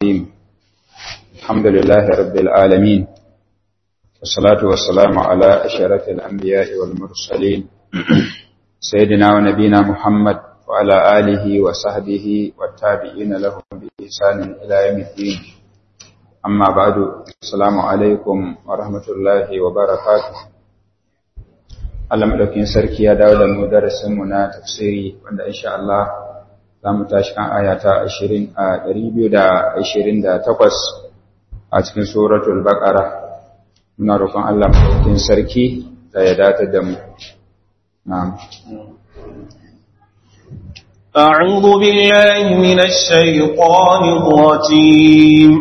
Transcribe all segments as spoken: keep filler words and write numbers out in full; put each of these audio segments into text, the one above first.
الرحيم الحمد لله رب العالمين والصلاة والسلام على أشرف الأنبياء والمرسلين سيدنا ونبينا محمد وعلى آله وصحبه والتابعين لهم بإحسان إلى يوم الدين أما بعد السلام عليكم ورحمة الله وبركاته Allah madaukin sarki ya dawo da mu darasin mu na tafsiri wanda insha Allah zamu tashi kan aya ta ashirin a ɗari biyu da ashirin da takwas a cikin suratul baqara muna roƙon Allah madaukin sarki da ya dace da mu na'am a'udhu billahi minash shaitanir rajim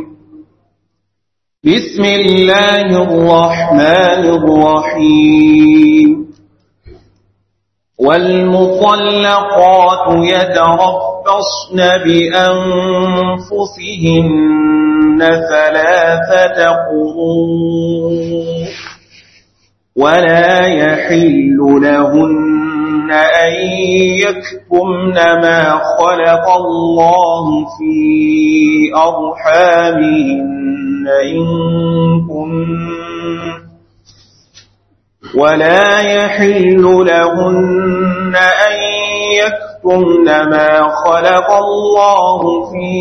bismillahir rahmanir rahim والمطلقات يتربصن بأنفسهن ثلاثة قروء ولا يحل لهن أن يكتمن ما خلق الله في أرحامهن إن كن ولا يحل لهن أن يكتمن ما خلق الله في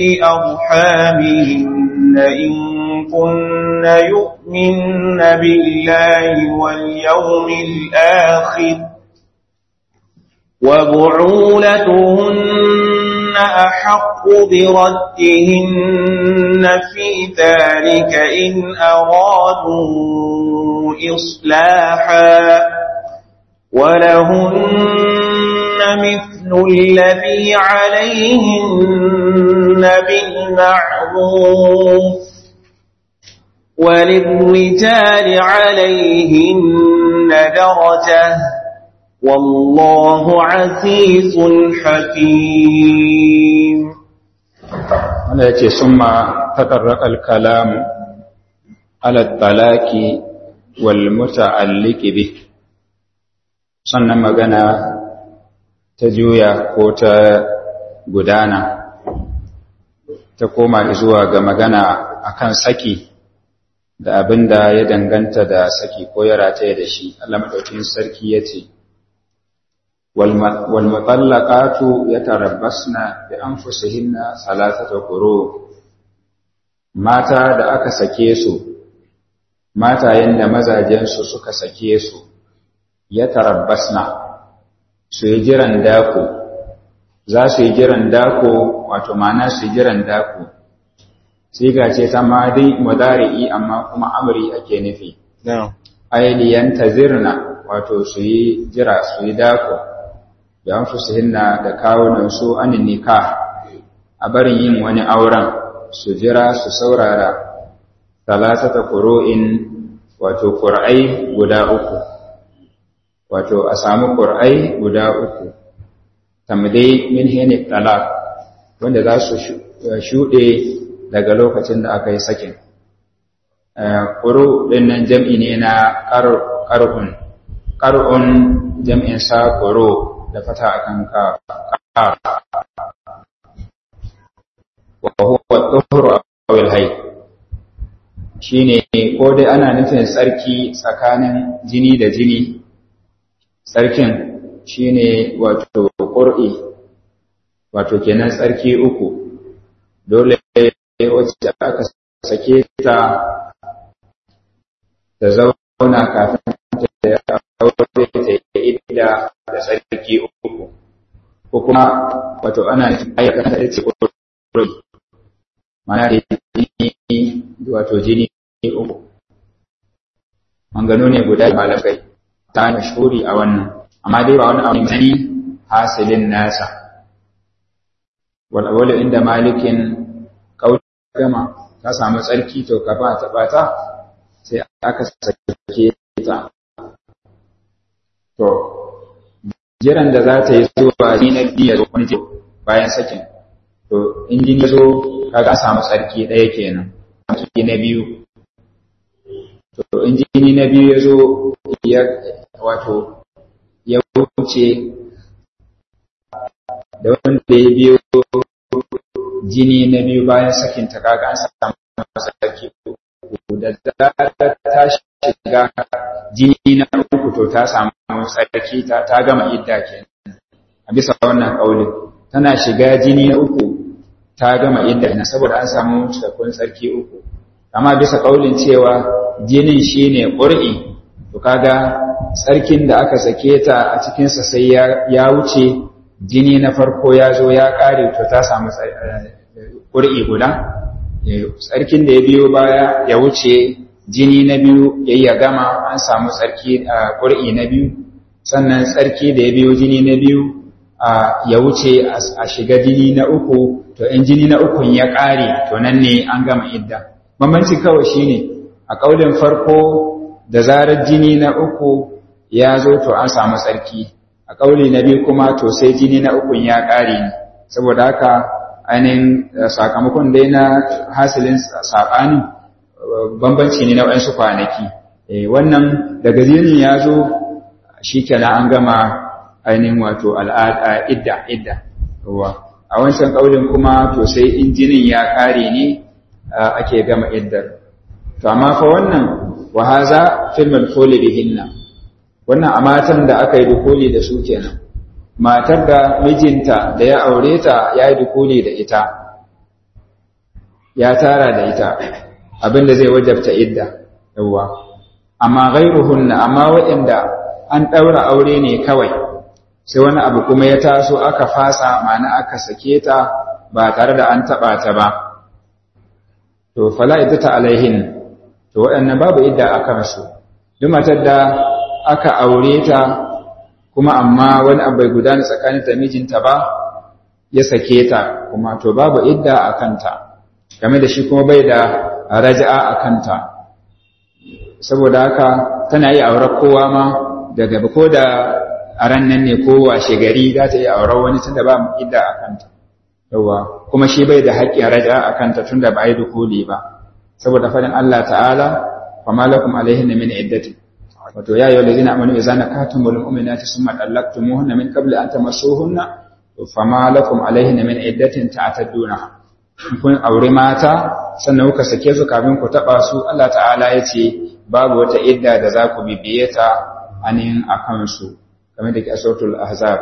أرحامهن إن كن يؤمن بالله واليوم الآخر وبعولتهن أحق بردهن في ذلك إن أرادوا إصلاحا ولهن مثل الذي عليهن بالمعروف وللرجال عليهن درجة والله عزيز حكيم. التي ثم تطرق الكلام على الطلاق والمتعلق به sannan magana ta juya ko ta gudana ta koma zuwa ga magana akan saki da abinda ya danganta da saki ko ya rataye da shi. Allah madaukakin sarki yace wal mutallaqatu yatarabbasna bi anfusihinna salasata quru mata da aka sake su matayen da mazajensu suka sake su ya tarabbasna su yi jiran dako za su yi jiran dako wato ma'ana su yi jiran dako siga ce ta madi mudari'i amma kuma amri ake nufi ailiyan tazirna wato su yi jira su yi dako da anfusihinna da kawunan su anin nikah a barin yin wani auren su jira su saurara talatata qur'in wato qur'ai guda uku wato a samu qur'ai guda uku tamdai min hini talaq wanda za su shude daga lokacin da aka yi sakin quru din nan jam'i ne na qar'un qar'un jam'in sa quru da fata akan ka wa huwa tuhru aw al-hayd shine ko dai ana nufin tsarki tsakanin jini da jini tsarkin shine wato qur'i wato kenan tsarki uku dole wacce aka sake ta da zauna kafin ta aure ta idda da tsarki uku ko kuma wato ana ayyukan da ce qur'i mana da wato jini uku mangano ne guda malakai ta mashhuri a wannan amma dai ba wani abu mai hasilin nasa wal awwal inda malikin kaudama ta samu tsarki to kafa ta bata sai aka sake ta to jiran da za ta yi zuwa ni na biya wani bayan sakin to in jini zo kaga samu tsarki ɗaya kenan tsarki na biyu to in jini na biyu ya zo ya wato ya wuce da wanda ya biyo jini na biyu bayan sakinta kaga an samu tsarki uku da ta shiga jini na uku to ta samu tsarki ta, ta gama idda kenan a bisa wannan kaulin tana shiga jini na uku ta gama idda na saboda an samu cikakkun tsarki uku amma bisa kaulin cewa jinin shine qur'i to kaga tsarkin da aka sake ta a cikin sa sai ya, ya wuce jini na farko ya zo ya kare to ta samu qur'i guda tsarkin da ya biyo baya ya wuce jini na biyu yayi ya gama an samu tsarki a qur'i na biyu sannan tsarki da ya biyo jini na biyu ya wuce a shiga jini na uku to in jini na ukun ya kare to nan ne an gama idda bambanci kawai shine a kaulin farko da zarar jini na uku ya zo to an samu tsarki a kauli na biyu kuma to sai jini na ukun ya kare ne saboda haka ainihin sakamakon dai na hasilin saɓani bambanci ne na waɗansu kwanaki wannan daga jinin ya zo shi kenan an gama ainihin wato al'ada idda idda a wancan kaulin kuma to sai in jinin ya kare ne ake gama iddar to amma fa wannan wa haza fil madkhuli bihinna wannan a matan da aka yi dukuli da su kenan matar da mijinta da ya aure ta ya yi dukuli da ita ya tara da ita abinda zai wajabta idda yawa amma ghairuhunna amma waɗanda an daura aure ne kawai sai wani abu kuma ya taso aka fasa ma'ana aka sake ta ba tare da an taba ta ba to fala iddata alaihin to waɗannan babu idda aka rasu duk matar da aka aure ta kuma amma wani abu bai gudana tsakanin ta mijinta ba ya sake ta kuma to babu idda a kanta game da shi kuma bai da raja'a a kanta saboda haka tana yi aurar kowa ma daga ko da a ran nan ne ko washe gari za ta yi aurar wani tunda ba idda a kanta yawa kuma shi bai da haƙƙin raja'a a kanta tunda ba yi dukuli ba saboda faɗin Allah ta'ala fama lakum alaihinna min iddati wato ya ayyuhal ladina amanu idza nakatumul mu'minati summa talaqtumuhunna min qabli an tamassuhunna fama lakum alaihinna min iddatin ta'tadunaha kun aure mata sannan kuka sake su kafin ku taba su Allah ta'ala yace babu wata idda da za ku bibiye ta anin akan su kamar da ke suratul ahzab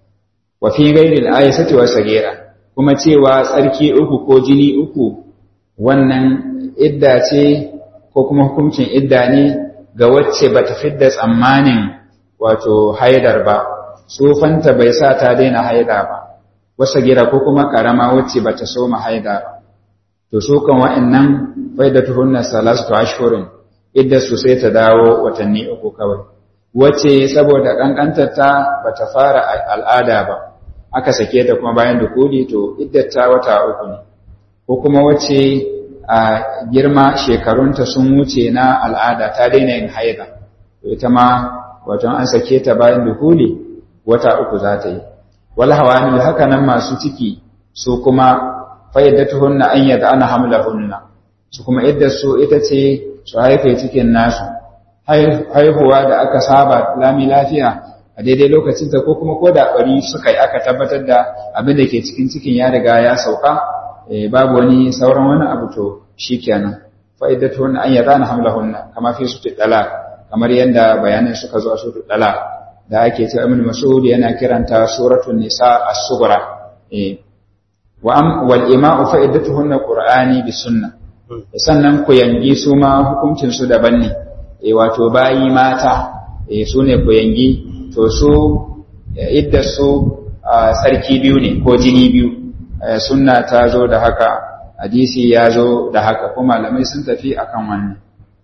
wa fi ghairi al-ayati wa sagira kuma cewa tsarki uku ko jini uku wannan idda ce ko kuma hukuncin idda ne ga wacce bata fidda tsammanin wato haidar ba tsofanta bai sa ta daina haida ba wasa gira ko kuma karama wacce bata soma haida ba to su kan wa'annan faidatuhunna salatu ashhurin idda su sai ta dawo watanni uku kawai wacce saboda kankantar ta bata fara al'ada ba aka sake ta kuma bayan dukuli to iddar ta wata uku ne ko kuma wacce a girma shekarunta sun wuce na al'ada ta daina yin haida to ita ma wato an sake ta bayan dukuli wata uku za ta yi wal hawani haka nan masu ciki su kuma fayyadatuhunna an yad'ana hamlahunna su kuma iddar su ita ce su haife cikin nasu haihuwa da aka saba lami lafiya a daidai lokacin ta ko kuma ko da bari suka yi aka tabbatar da abin da ke cikin cikin ya riga ya sauka babu wani sauran wani abu to shikenan faidatuhunna an yadana hamlahunna kama fi sutul talaq kamar yanda bayanan suka zo a sutul talaq da ake cewa Ibn Mas'ud yana kiranta suratul nisa as-sughra eh wa am wal ima'u faidatuhunna qur'ani bis sunnah sannan ku yangi su ma hukuncin su daban ne eh wato bayi mata eh sune ku yangi to su idda su sarki biyu ne ko jini biyu sunna ta zo da haka hadisi ya zo da haka kuma malamai sun tafi akan wannan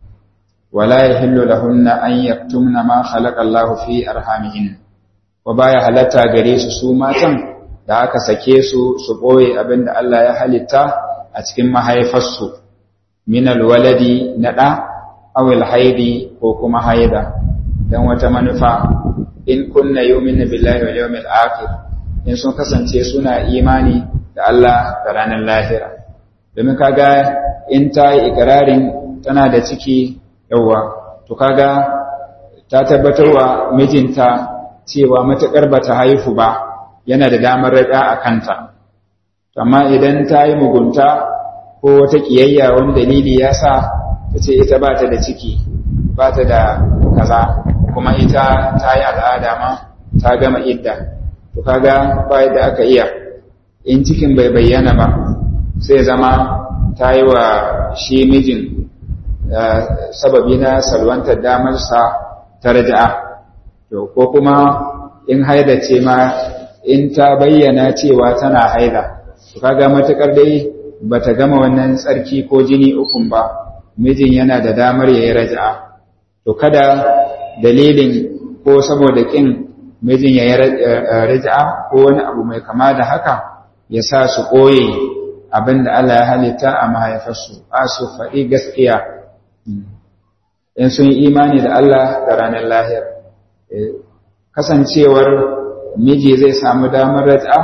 wala yahillu lahunna an yaktumna ma khalaqa Allah fi arhamihin wa baya halatta gare su su matan da aka sake su su boye abinda Allah ya halitta a cikin mahaifarsu min alwaladi nada aw alhaidi ko kuma haida dan wata manufa in kunna yu'minu billahi wal yawmil akhir in sun kasance suna imani da Allah da ranar lahira domin kaga in ta yi ikirarin tana da ciki yawa to kaga ta tabbatarwa mijinta cewa matakar bata haihu ba yana da damar rada a kanta amma idan ta yi mugunta ko wata kiyayya wani dalili ya sa ta ce ita ba ta da ciki ba ta da kaza kuma ita ta yi al'ada ma ta gama idda to kaga ba yadda aka iya in cikin bai bayyana ba sai zama ta yi wa shi mijin sababi na salwantar damarsa ta raja'a to ko kuma in haida ce ma in ta bayyana cewa tana haida to kaga matakar dai bata gama wannan tsarki ko jini ukun ba mijin yana da damar yayi raja'a to kada dalilin ko saboda kin mijin yayi raja'a ko wani abu mai kama da haka ya sa su koye abinda Allah ya halitta a mahaifarsu a su faɗi gaskiya in sun yi imani da Allah da ranar lahir kasancewar miji zai samu damar raja'a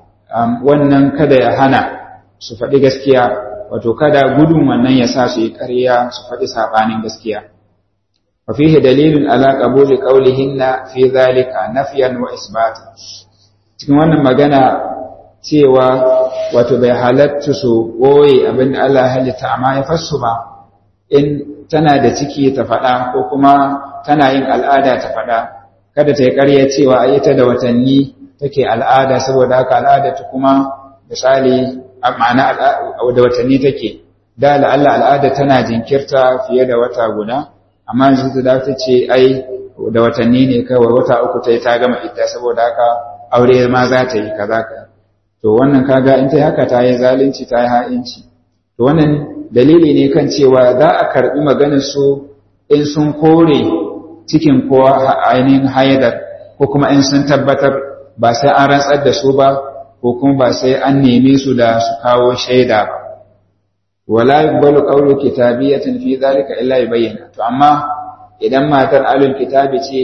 wannan kada ya hana su faɗi gaskiya wato kada gudun wannan ya sa su yi ƙarya su faɗi saɓanin gaskiya wa fihi dalilun ala qabuli qawlihinna fi dhalika nafyan wa isbat cikin wannan magana cewa wato bai halatta su ɓoye abin da Allah ya halitta a mahaifarsu ba in tana da ciki ta faɗa ko kuma tana yin al'ada ta faɗa kada ta yi ƙarya cewa a ita da watanni take al'ada saboda haka al'ada ta kuma misali ma'ana da watanni take da Allah al'ada tana jinkirta fiye da wata guda amma yanzu da ta ce ai da watanni ne kawai wata uku ta yi ta gama idda saboda haka aure ma za ta yi kaza ka to wannan kaga in ta haka ta yi zalunci ta yi ha'inci to wannan dalili ne kan cewa za a karbi maganar su in sun kore cikin ko ainihin haidar ko kuma in sun tabbatar ba sai an rantsar da su ba ko kuma ba sai an neme su da su kawo shaida ba wala yuqbalu qawlu kitabiyatin fi dhalika illa yubayyana to amma idan matar alul kitabi ce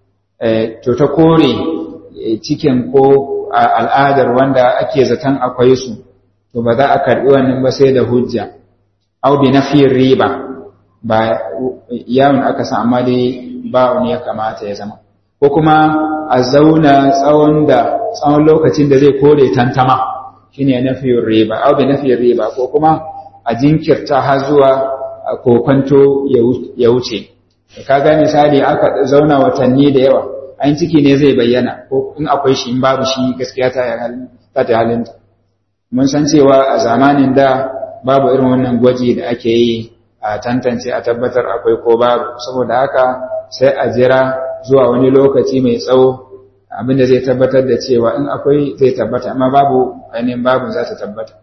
to ta kore cikin ko al'adar wanda ake zaton akwai su to ba za a karbi wannan ba sai da hujja au bi nafiyir riba ba yawon aka san amma dai ba wani ya kamata ya zama ko kuma a zauna tsawon da tsawon lokacin da zai kore tantama shine nafiyur riba au bi nafiyir riba ko kuma a jinkirta har zuwa kokonto ya wuce kaga misali aka zauna watanni da yawa an ciki ne zai bayyana ko in akwai shi in babu shi gaskiya ta ta ta halinta mun san cewa a zamanin da babu irin wannan gwaji da ake yi a tantance a tabbatar akwai ko babu saboda haka sai a jira zuwa wani lokaci mai tsawo abinda zai tabbatar da cewa in akwai zai tabbata amma babu ainihin babu za ta tabbata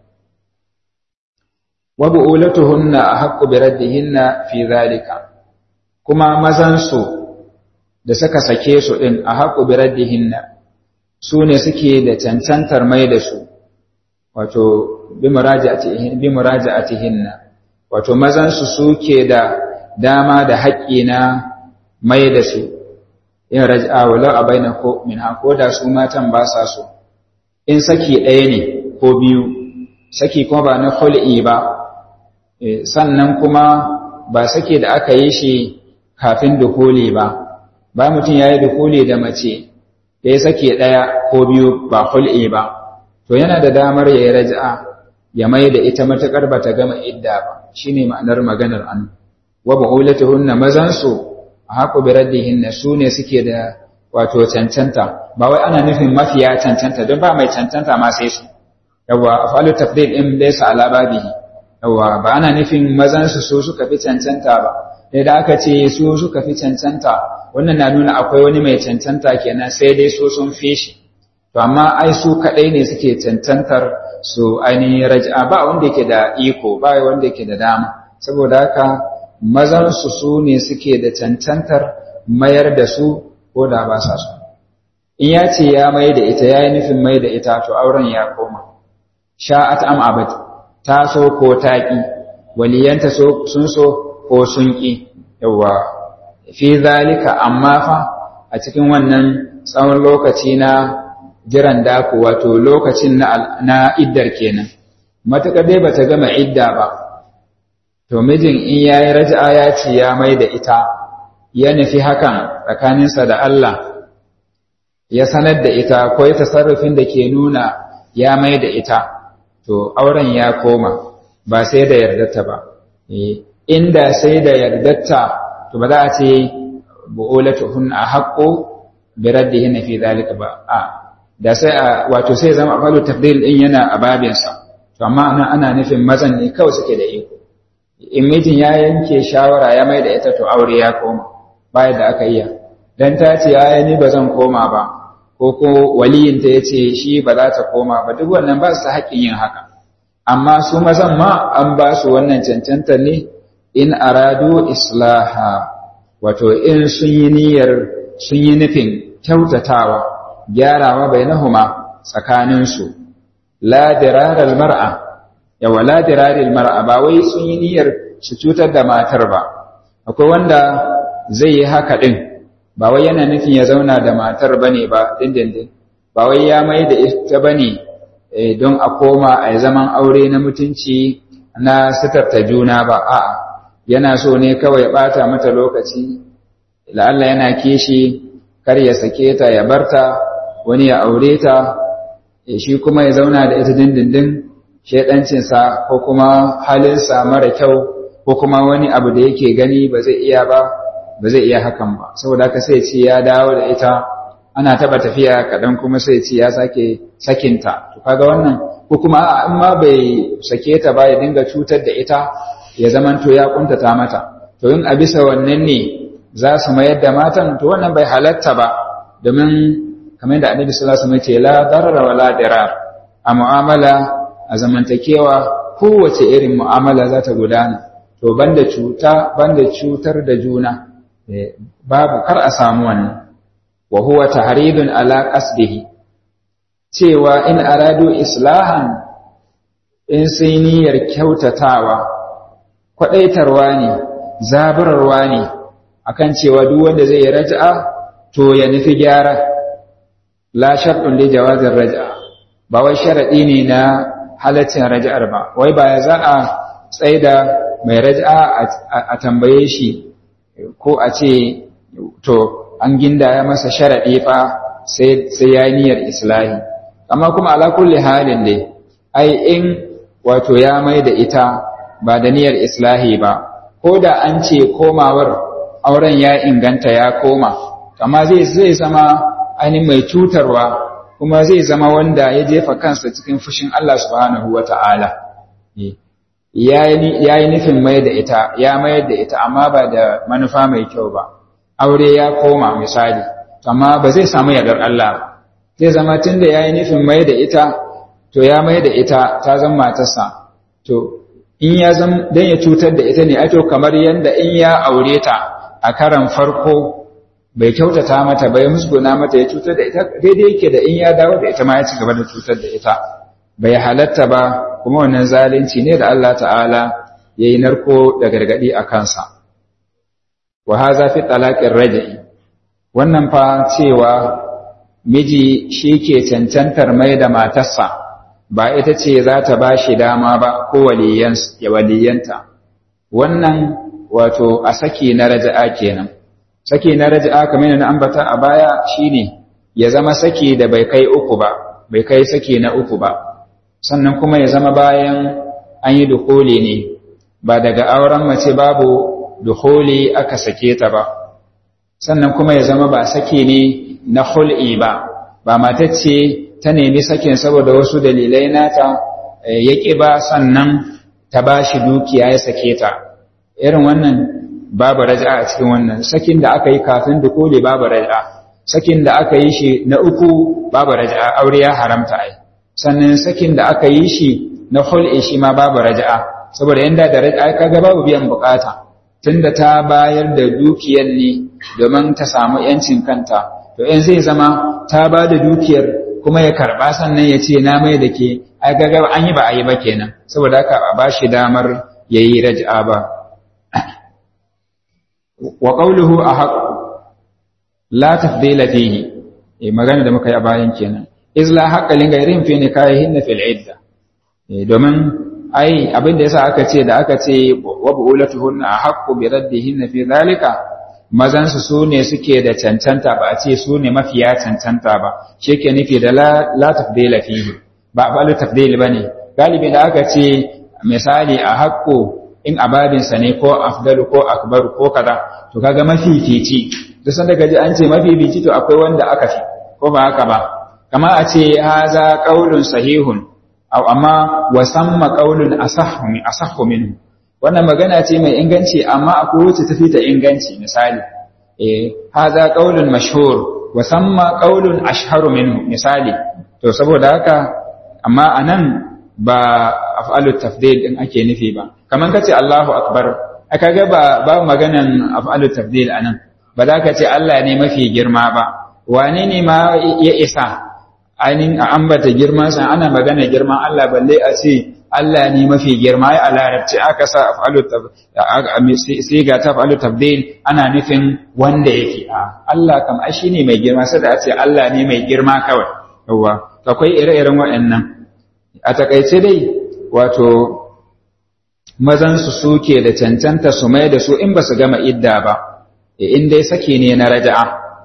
wa bu'ulatuhunna ahqqu bi raddihinna fi zalika kuma mazan su da suka sake su din ahqqu bi raddihinna su ne suke da cancantar mai da su wato bi muraja'atihin bi muraja'atihinna wato mazan su suke da dama da haƙƙi na mai da su in raj'a walau abaina ko min ko da su matan ba sa so in saki ɗaya ne ko biyu saki kuma ba na khul'i ba sannan kuma ba saki da aka yi shi kafin dukuli ba ba mutum yayi dukuli da mace da ya saki ɗaya ko biyu ba khul'i ba to yana da damar yayi raj'a ya mai da ita matakar bata gama idda ba shine ma'anar maganar an wa bu'ulatuhunna mazan su haku bi raddihinna sune suke da wato cancanta ba wai ana nufin mafiya cancanta don ba mai cancanta ma sai su yawa afalu tafdil in laysa ala babihi yawa ba ana nufin mazan su su suka fi cancanta ba idan aka ce su suka fi cancanta wannan na nuna akwai wani mai cancanta kenan sai dai su sun fi shi to amma ai su kadai ne suke cancantar su ainihin raj'a ba wanda yake da iko ba wanda yake da dama saboda haka mazansu su ne suke da cancantar mayar da su ko da ba sa su in ya ce ya mai da ita ya yi nufin mai da ita to auren ya koma sha'at am abad ta so ko ta ƙi waliyanta sun so ko sun ƙi yawa fi zalika amma fa a cikin wannan tsawon lokaci na jiran daku wato lokacin na, na iddar kenan matuƙar dai bata gama idda ba to mijin in yayi raj'a ya ce ya mai da ita ya nufi hakan tsakaninsa da Allah ya sanar da ita ko ya tasarrufin da ke nuna ya mai da ita to auren ya koma ba sai da yardarta ba inda sai da yardarta to ba za a ce bu'ulatuhun a haqqo bi raddihin fi zalika ba a da sai a wato sai zama afalu tafdil din yana a babin sa to amma ana ana nufin mazan ne kawai suke da iko in mijin ya yanke shawara ya mai da ita to aure ya koma bayan da aka iya dan ta ce ai ni ba zan koma ba ko ko waliyinta ya ce shi ba za ta koma ba duk wannan ba su haƙƙin yin haka amma su mazan ma an ba su wannan cancanta ne in aradu islaha wato in sun yi niyyar sun yi nufin kyautatawa gyarawa bainahuma tsakaninsu la diraral mar'a yawa la diraril mar'a ba wai sun yi niyyar su cutar da matar ba akwai wanda zai yi haka din ba wai yana nufin ya zauna da matar bane ba dindindin ba wai ya mai da ita bane don a koma a zaman aure na mutunci na sitarta juna ba a'a yana so ne kawai ya bata mata lokaci la'alla yana kishi kar ya sake ta ya barta wani ya aure ta shi kuma ya zauna da ita dindindin shedancinsa ko kuma halinsa mara kyau ko kuma wani abu da yake gani ba zai iya ba ba zai iya hakan ba saboda haka sai ce ya dawo da ita ana taba tafiya kaɗan kuma sai ce ya sake sakinta to kaga wannan ko kuma in ma bai sake ta ba ya dinga cutar da ita ya zamanto ya kuntata mata to in a bisa wannan ne za su mayar da matan to wannan bai halatta ba domin kamar yadda annabi sallallahu alaihi wasallam ya ce la darara wala dirar a mu'amala a zamantakewa kowace irin mu'amala za ta gudana to banda cuta banda cutar da juna babu kar a samu wannan wa huwa tahridun ala qasdihi cewa in aradu islahan in sai niyyar kyautatawa kwadaitarwa ne zaburarwa ne akan cewa duk wanda zai raj'a to ya nufi gyara la shartun li jawazir raj'a ba wai sharadi ne na halaccin raj'ar ba wai ba za a tsaida mai raj'a a tambaye shi ko a ce to an gindaya masa sharaɗi fa sai sai ya niyyar islahi amma kuma ala kulli halin dai ai in wato ya mai da ita ba da niyyar islahi ba ko da an ce komawar auren ya inganta ya koma amma zai zai zama ainihin mai cutarwa kuma zai zama wanda ya jefa kansa cikin fushin Allah subhanahu wata'ala ya yi nufin mai da ita ya mayar da ita amma ba da manufa mai kyau ba aure ya koma misali amma ba zai samu yardar Allah ba zai zama tunda ya yi nufin mai da ita to ya mai da ita ta zama matarsa to in ya zama dan ya cutar da ita ne a to kamar yanda in ya aure ta a karan farko bai kyautata mata bai musguna mata ya cutar da ita daidai yake da in ya dawo da ita ma ya ci gaba da cutar da ita bai halatta ba kuma wannan zalunci ne da Allah ta'ala ya yi narko da gargadi a kansa wa haza fi talaqir raj'i wannan fa cewa miji shi ke cancantar mai da matarsa ba ita ce za ta ba shi dama ba ko waliyanta wannan wato a saki na raja'a kenan saki na raja'a kamar na ambata a baya shine ya zama saki da bai kai uku ba bai kai saki na uku ba sannan kuma ya zama bayan an yi dukuli ne ba daga auren mace babu dukuli aka sake ta ba sannan kuma ya zama ba saki ne na hul'i ba ba matacce ta nemi sakin saboda wasu dalilai nata ya ƙi ba sannan ta ba shi dukiya ya sake ta irin wannan babu raja'a a cikin wannan sakin da aka yi kafin dukuli babu raja'a sakin da aka yi shi na uku babu raja'a aure ya haramta ai sannan sakin da aka yi shi na hul'i shi ma babu raja'a saboda yanda da raja'a kaga babu biyan bukata tunda ta bayar da dukiyar ne domin ta samu yancin kanta to in zai zama ta ba da dukiyar kuma ya karba sannan ya ce na mai da ke ai kaga an yi ba a yi ba kenan saboda haka a bashi damar yayi raja'a ba wa qawluhu ahaq la tafdila fihi eh magana da muka yi a bayan kenan iz la haqqa lin ghayrin fi nikahihin fil idda domin ai abin da yasa aka ce da aka ce wa bu'ulatuhunna ahqqu bi raddihinna fi zalika mazan su sune suke da cancanta ba a ce sune mafiya cancanta ba shi ke nufi da la la tafdila fihi ba balu tafdil bane galibi da aka ce misali a haƙƙo in ababinsa ne ko afdalu ko akbaru ko kaza to kaga mafifici duk sanda kaji an ce mafifici to akwai wanda aka fi ko ba haka ba kama a ce haza qaulun sahihun aw amma wasamma qaulun asahhu min asahhu minhu wannan magana ce mai inganci amma akwai wacce tafi ta inganci misali eh haza qaulun mashhur wasamma qaulun ashharu minhu misali to saboda haka amma anan ba af'alut tafdil din ake nufi ba kaman kace Allahu akbar aka ga ba ba maganan af'alut tafdil anan ba za ka ce Allah ne mafi girma ba wane ne ma ya isa ainin a ambata girman sa ana magana girman Allah balle a ce Allah ne mafi girma ai a larabci aka sa af'alut sai ga ta af'alut tafdil ana nufin wanda yake a Allah kam ai shine mai girma sai da a ce Allah ne mai girma kawai yawa akwai ire-iren waɗannan a takaice dai wato mazansu suke da cancanta su mai da su in ba su gama idda ba in dai sake ne na raja'a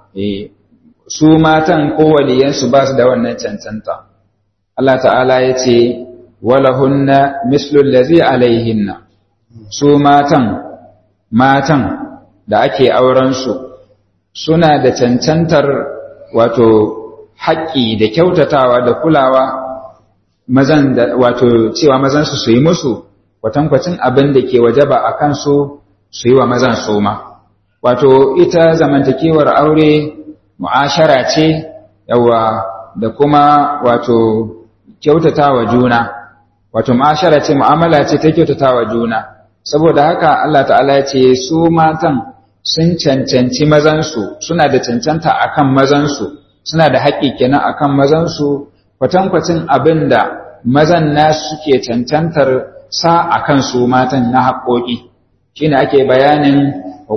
su matan ko waliyansu ba su da wannan cancanta Allah ta'ala ya ce walahunna mislul ladzi alaihinna su matan matan da ake auren su suna da cancantar wato haƙƙi da kyautatawa da kulawa mazan da wato cewa mazan su su yi musu kwatankwacin abin da ke wajaba a kansu su yi wa mazan su ma wato ita zamantakewar aure mu'ashara ce yawa da kuma wato kyautatawa juna wato mu'ashara ce mu'amala ce ta kyautatawa juna saboda haka Allah ta'ala ya ce su matan sun cancanci mazan su suna da cancanta akan mazan su suna da haƙƙi kenan akan mazan su kwatankwacin abin da mazan nasu suke cancantar sa a kan su matan na haƙoƙi shi ne ake bayanin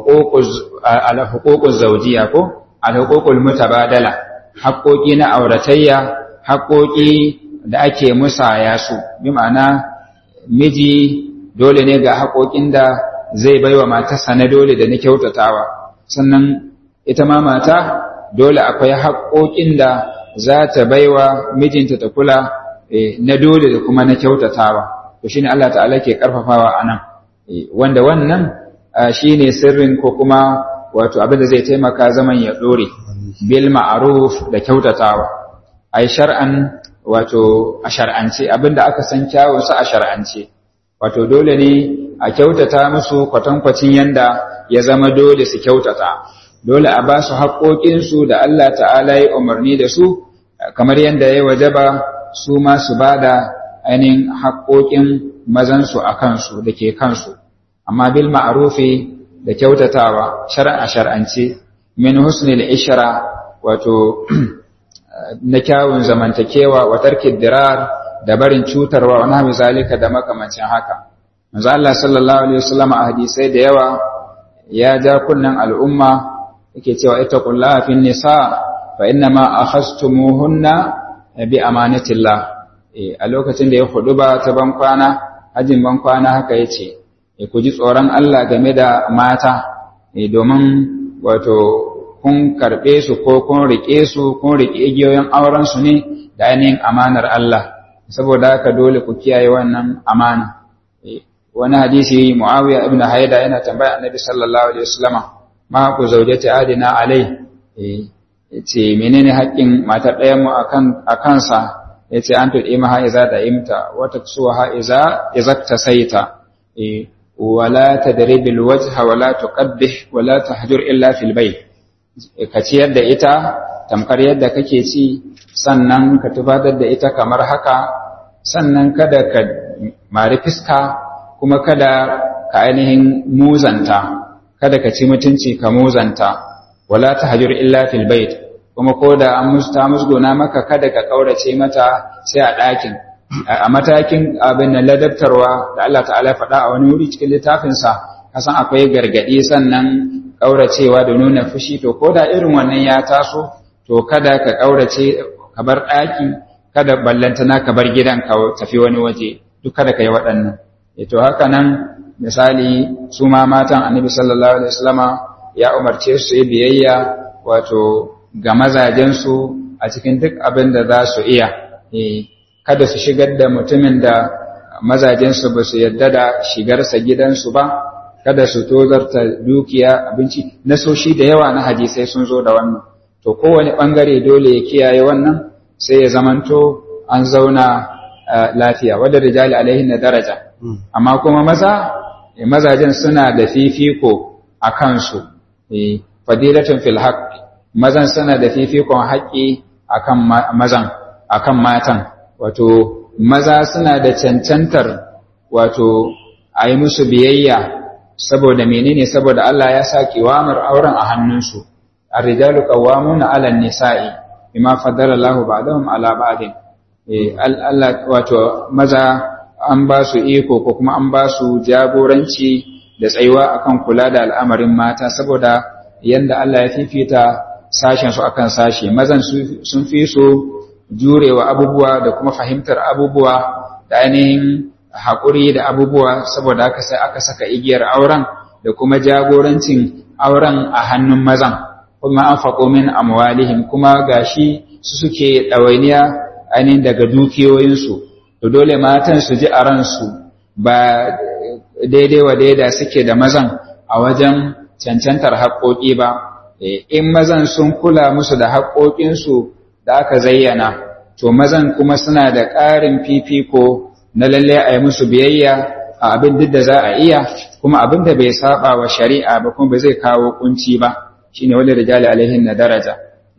huququz zawjiyya ko al-huququl mutabadala haƙoƙi na auratayya haƙoƙi da ake musaya su bi ma'ana miji dole ne ga haƙoƙin da zai baiwa matarsa na dole da na kyautatawa sannan ita ma mata dole akwai haƙoƙin da za ta baiwa mijinta ta kula na dole da kuma na kyautatawa to shine Allah ta'ala ke karfafawa anan wanda wannan shine sirrin ko kuma wato abin da zai taimaka zaman ya dore bil ma'ruf da kyautatawa ai shar'an wato a shar'ance abinda aka san kyawun sa a shar'ance wato dole ne a kyautata musu kwatankwacin yanda ya zama dole su kyautata dole a ba su haƙoƙinsu da Allah ta'ala ya umarni da su kamar yanda ya wajaba su ma su ba da ainihin haƙoƙin mazansu a kansu da ke kansu amma bil ma'arufi da kyautatawa shar'a shar'ance min husnil ishra wato na kyawun zamantakewa wa tarkid dirar da barin cutarwa wa nahwi zalika da makamancin haka manzo Allah sallallahu alaihi wasallam a hadisai da yawa ya ja kunnan al'umma yake cewa ittaqullaha fin nisa fa inna ma akhastumuhunna bi amanatillah a lokacin da ya huduba ta bankwana hajin bankwana haka yace ku ji tsoron Allah game da mata domin wato kun karbe su ko kun rike su kun rike igiyoyin auren su ne da ainihin amanar Allah saboda haka dole ku kiyaye wannan amana wani hadisi Muawiya ibn Haida yana tambaya Annabi sallallahu alaihi wasallama ma ku zaujati adina alai yace menene haƙƙin matar ɗayan mu akan akansa yace an tudi maha iza da imta wa taksuha iza izakta saita wala tadribil wajha wala tuqabbih wala tahjur illa fil bayt ka ciyar da ita tamkar yadda kake ci sannan ka tufatar da ita kamar haka sannan kada ka mari fiska kuma kada ka ainihin muzanta kada ka ci mutunci ka muzanta wala tahjur illa fil bait kuma koda an musta musgona maka kada ka kaurace mata sai a ɗakin a matakin abin nan ladabtarwa da Allah ta'ala faɗa a wani wuri cikin littafin sa kasan akwai gargadi sannan kauracewa da nuna fushi to koda irin wannan ya taso to kada ka kaurace ka bar ɗaki kada ballantana ka bar gidan ka tafi wani waje duk kada ka yi waɗannan to haka nan misali su ma matan Annabi sallallahu alaihi wasallama ya umarce su yi biyayya wato ga mazajen su a cikin duk abin da za su iya kada su shigar da mutumin da mazajensu ba su yarda da shigarsa gidansu ba, kada su tozarta dukiya, abinci, nasoshi da yawa na hadisai sun zo da wannan. To kowane ɓangare dole ya kiyaye wannan sai ya zamanto an zauna lafiya, wadda rijali alaihin na daraja. Amma kuma maza, mazajen suna da fifiko a kansu, fadilatun fil haqqi, mazan suna da fifikon haƙƙi akan mazan, akan matan, wato maza suna da cancantar wato a yi musu biyayya, saboda menene, saboda Allah ya sa kiwamar auren a hannunsu. Ar-rijalu qawwamuna 'ala an-nisa'i bima faddala Allahu ba'dahum 'ala ba'din. Eh Allah wato maza an ba su iko ko kuma an ba su jagoranci da tsayuwa akan kula da al'amarin mata, saboda yanda Allah ya fifita sashen su akan sashe. Mazan sun fi su jurewa abubuwa da kuma fahimtar abubuwa da ainihin haƙuri da abubuwa, saboda haka sai aka saka igiyar auren da kuma jagorancin auren a hannun mazan, kuma an faƙo min amwalihim, kuma gashi su suke ɗawainiya ainihin daga dukiyoyinsu. To dole matan su ji a ransu ba daidai wa daida suke da mazan a wajen cancantar haƙoƙi ba. In mazan sun kula musu da haƙoƙinsu da aka zayyana, to mazan kuma suna da ƙarin fifiko na lalle a yi musu biyayya a abin duk da za a iya, kuma abin da bai saba wa shari'a ba kuma ba zai kawo kunci ba, shine wanda rijali alaihin na daraja.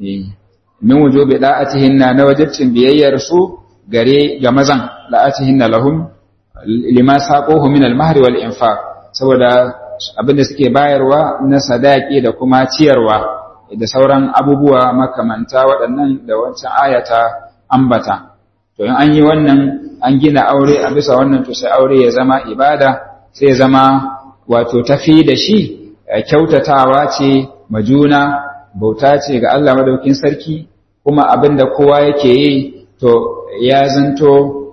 Min wujubi da'atihinna na wajibcin biyayyar su gare ga mazan, da'atihinna lahum lima saquhu min al-mahr wal infaq, saboda abin da suke bayarwa na sadaki da kuma ciyarwa da sauran abubuwa makamanta waɗannan da wancan ayata ambata. To in an yi wannan, an gina aure a bisa wannan, to sai aure ya zama ibada, sai ya zama wato tafi da shi kyautatawa ce majuna, bauta ce ga Allah madaukin sarki, kuma abinda kowa yake yi to ya zanto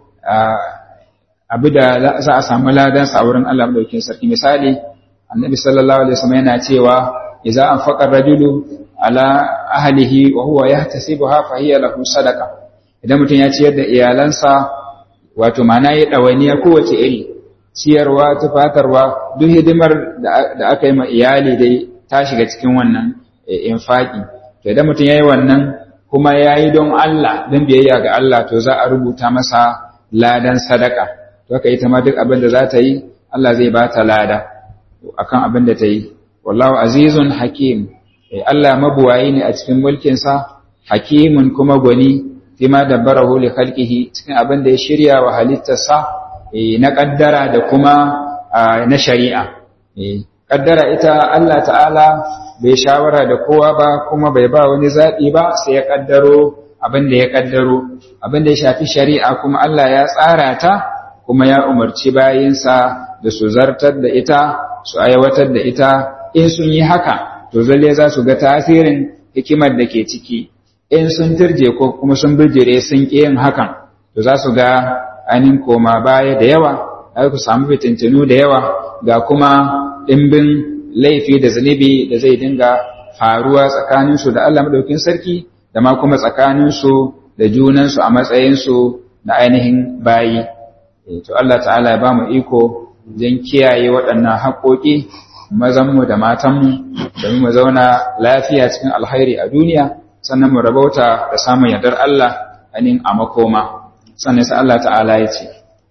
abu da za a samu ladan sa wurin Allah madaukin sarki. Misali, annabi sallallahu alaihi wasallam yana cewa idza anfaqa ar-rajulu ala ahlihi wa huwa yahtasibuha fa hiya lahu sadaqa. Idan mutum ya ciyar da iyalansa, wato mana ya ɗawainiya kowace iri, ciyarwa, tufatarwa, duk hidimar da aka yi ma iyali dai ta shiga cikin wannan infaki. To idan mutum ya yi wannan kuma ya yi don Allah, don biyayya ga Allah, to za a rubuta masa ladan sadaka. To haka ita ma duk abin da za ta yi, Allah zai ba ta lada akan abin da ta yi. Wallahu azizun hakim, Allah mabuwayi ne a cikin mulkinsa, hakimun kuma gwani fima dabbarahu li khalqihi, cikin abin da ya shirya wa halittarsa na kaddara da kuma na shari'a. Kaddara ita Allah ta'ala bai shawara da kowa ba, kuma bai ba wani zaɓi ba, sai ya kaddaro abin da ya kaddaro. Abin da ya shafi shari'a kuma Allah ya tsara ta, kuma ya umarci bayinsa da su zartar da ita, su aiwatar da ita. In sun yi haka, to zalle za su ga tasirin hikimar da ke ciki. In sun dirje ko kuma sun bijire sun ƙi yin hakan, to za su ga ainihin koma baya da yawa, za ku samu fitintinu da yawa, ga kuma ɗimbin laifi da zunubi da zai dinga faruwa tsakaninsu da Allah madaukin sarki, da ma kuma tsakaninsu da junansu a matsayinsu na ainihin bayi. To Allah ta'ala ya ba mu iko don kiyaye waɗannan haƙoƙi, mazanmu da matanmu, domin mu zauna lafiya cikin alhairi a duniya, sannan mu rabauta da samun yardar Allah anin a makoma. Sannan sai Allah ta'ala ya ce,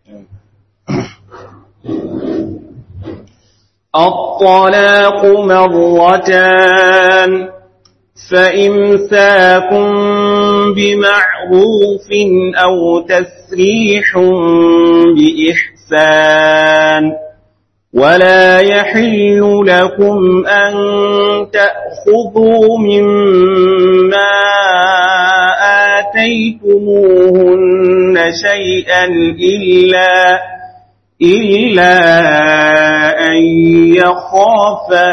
الطلاق مرتان فإمساكم بمعروف أو تسريح بإحسان ولا يحل لكم أن تأخذوا مما آتيتموهن شيئا إلا إلا أن يخافا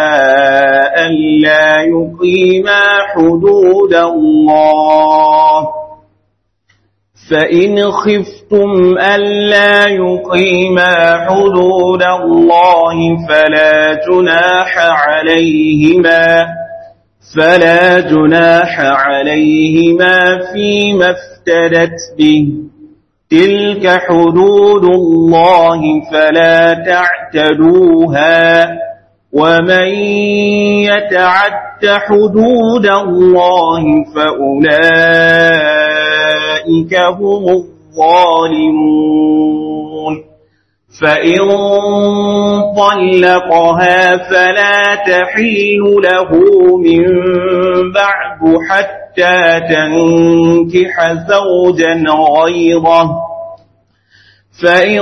ألا يقيما حدود الله فإن خفتم ألا يقيما حدود الله فلا جناح عليهما فلا جناح عليهما فيما افتدت به تلك حدود الله فلا تعتدوها ومن يتعد حدود الله فأولئك هم الظالمون فإن طلقها فلا تحل له من بعد حتى تنكح زوجا غيره فإن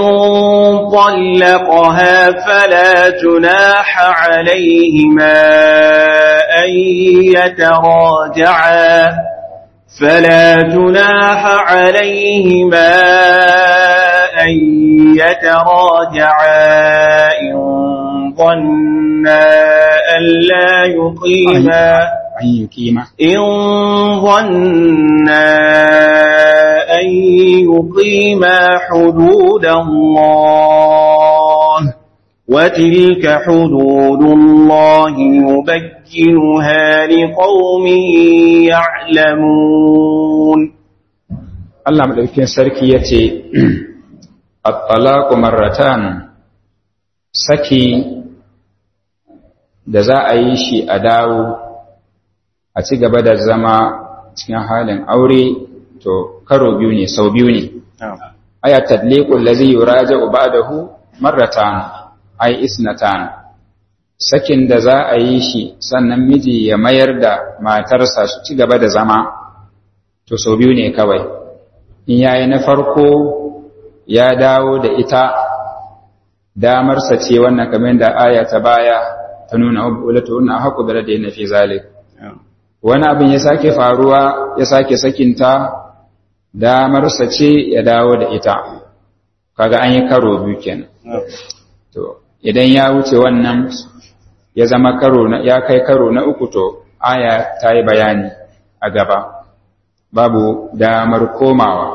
طلقها فلا جناح عليهما أن يتراجعا فلا جناح عليهما أن يتراجعا إن ظنا أن لا يقيما إن ظنا أن يقيما حدود الله وتلك حدود الله يبينها لقوم يعلمون. Allah madaukakin sarki yace at-talaqu marratan, saki da za a yi shi a dawo a ci gaba da zama cikin halin aure to karo biyu ne, sau biyu ne. Aya tadliqul ladhi yuraja'u ba'dahu marratan ay isnatan, sakin da za a yi shi sannan miji ya mayar da matarsa su ci gaba da zama to sau biyu ne kawai. In yayi na farko ya dawo da ita, damarsa ce wannan, kamar da aya ta baya ta nuna ulatu na haku da radiyana fi zalik. Wani abin ya sake faruwa, ya sake sakinta, damarsa ce ya dawo da ita, kaga an yi karo biyu kenan. To idan ya wuce wannan ya zama karo na ya kai karo na uku, to aya ta yi bayani a gaba, babu damar komawa.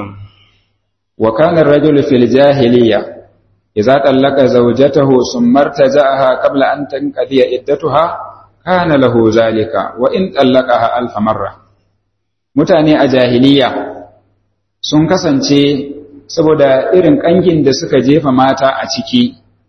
Wa kana ar-rajulu fil jahiliyya idza talaqa zawjatahu summa irtaja'aha qabla an tanqadiya iddatuha kana lahu zalika wa in talaqaha alf marra. Mutane a jahiliya sun kasance, saboda irin kangin da suka jefa mata a ciki,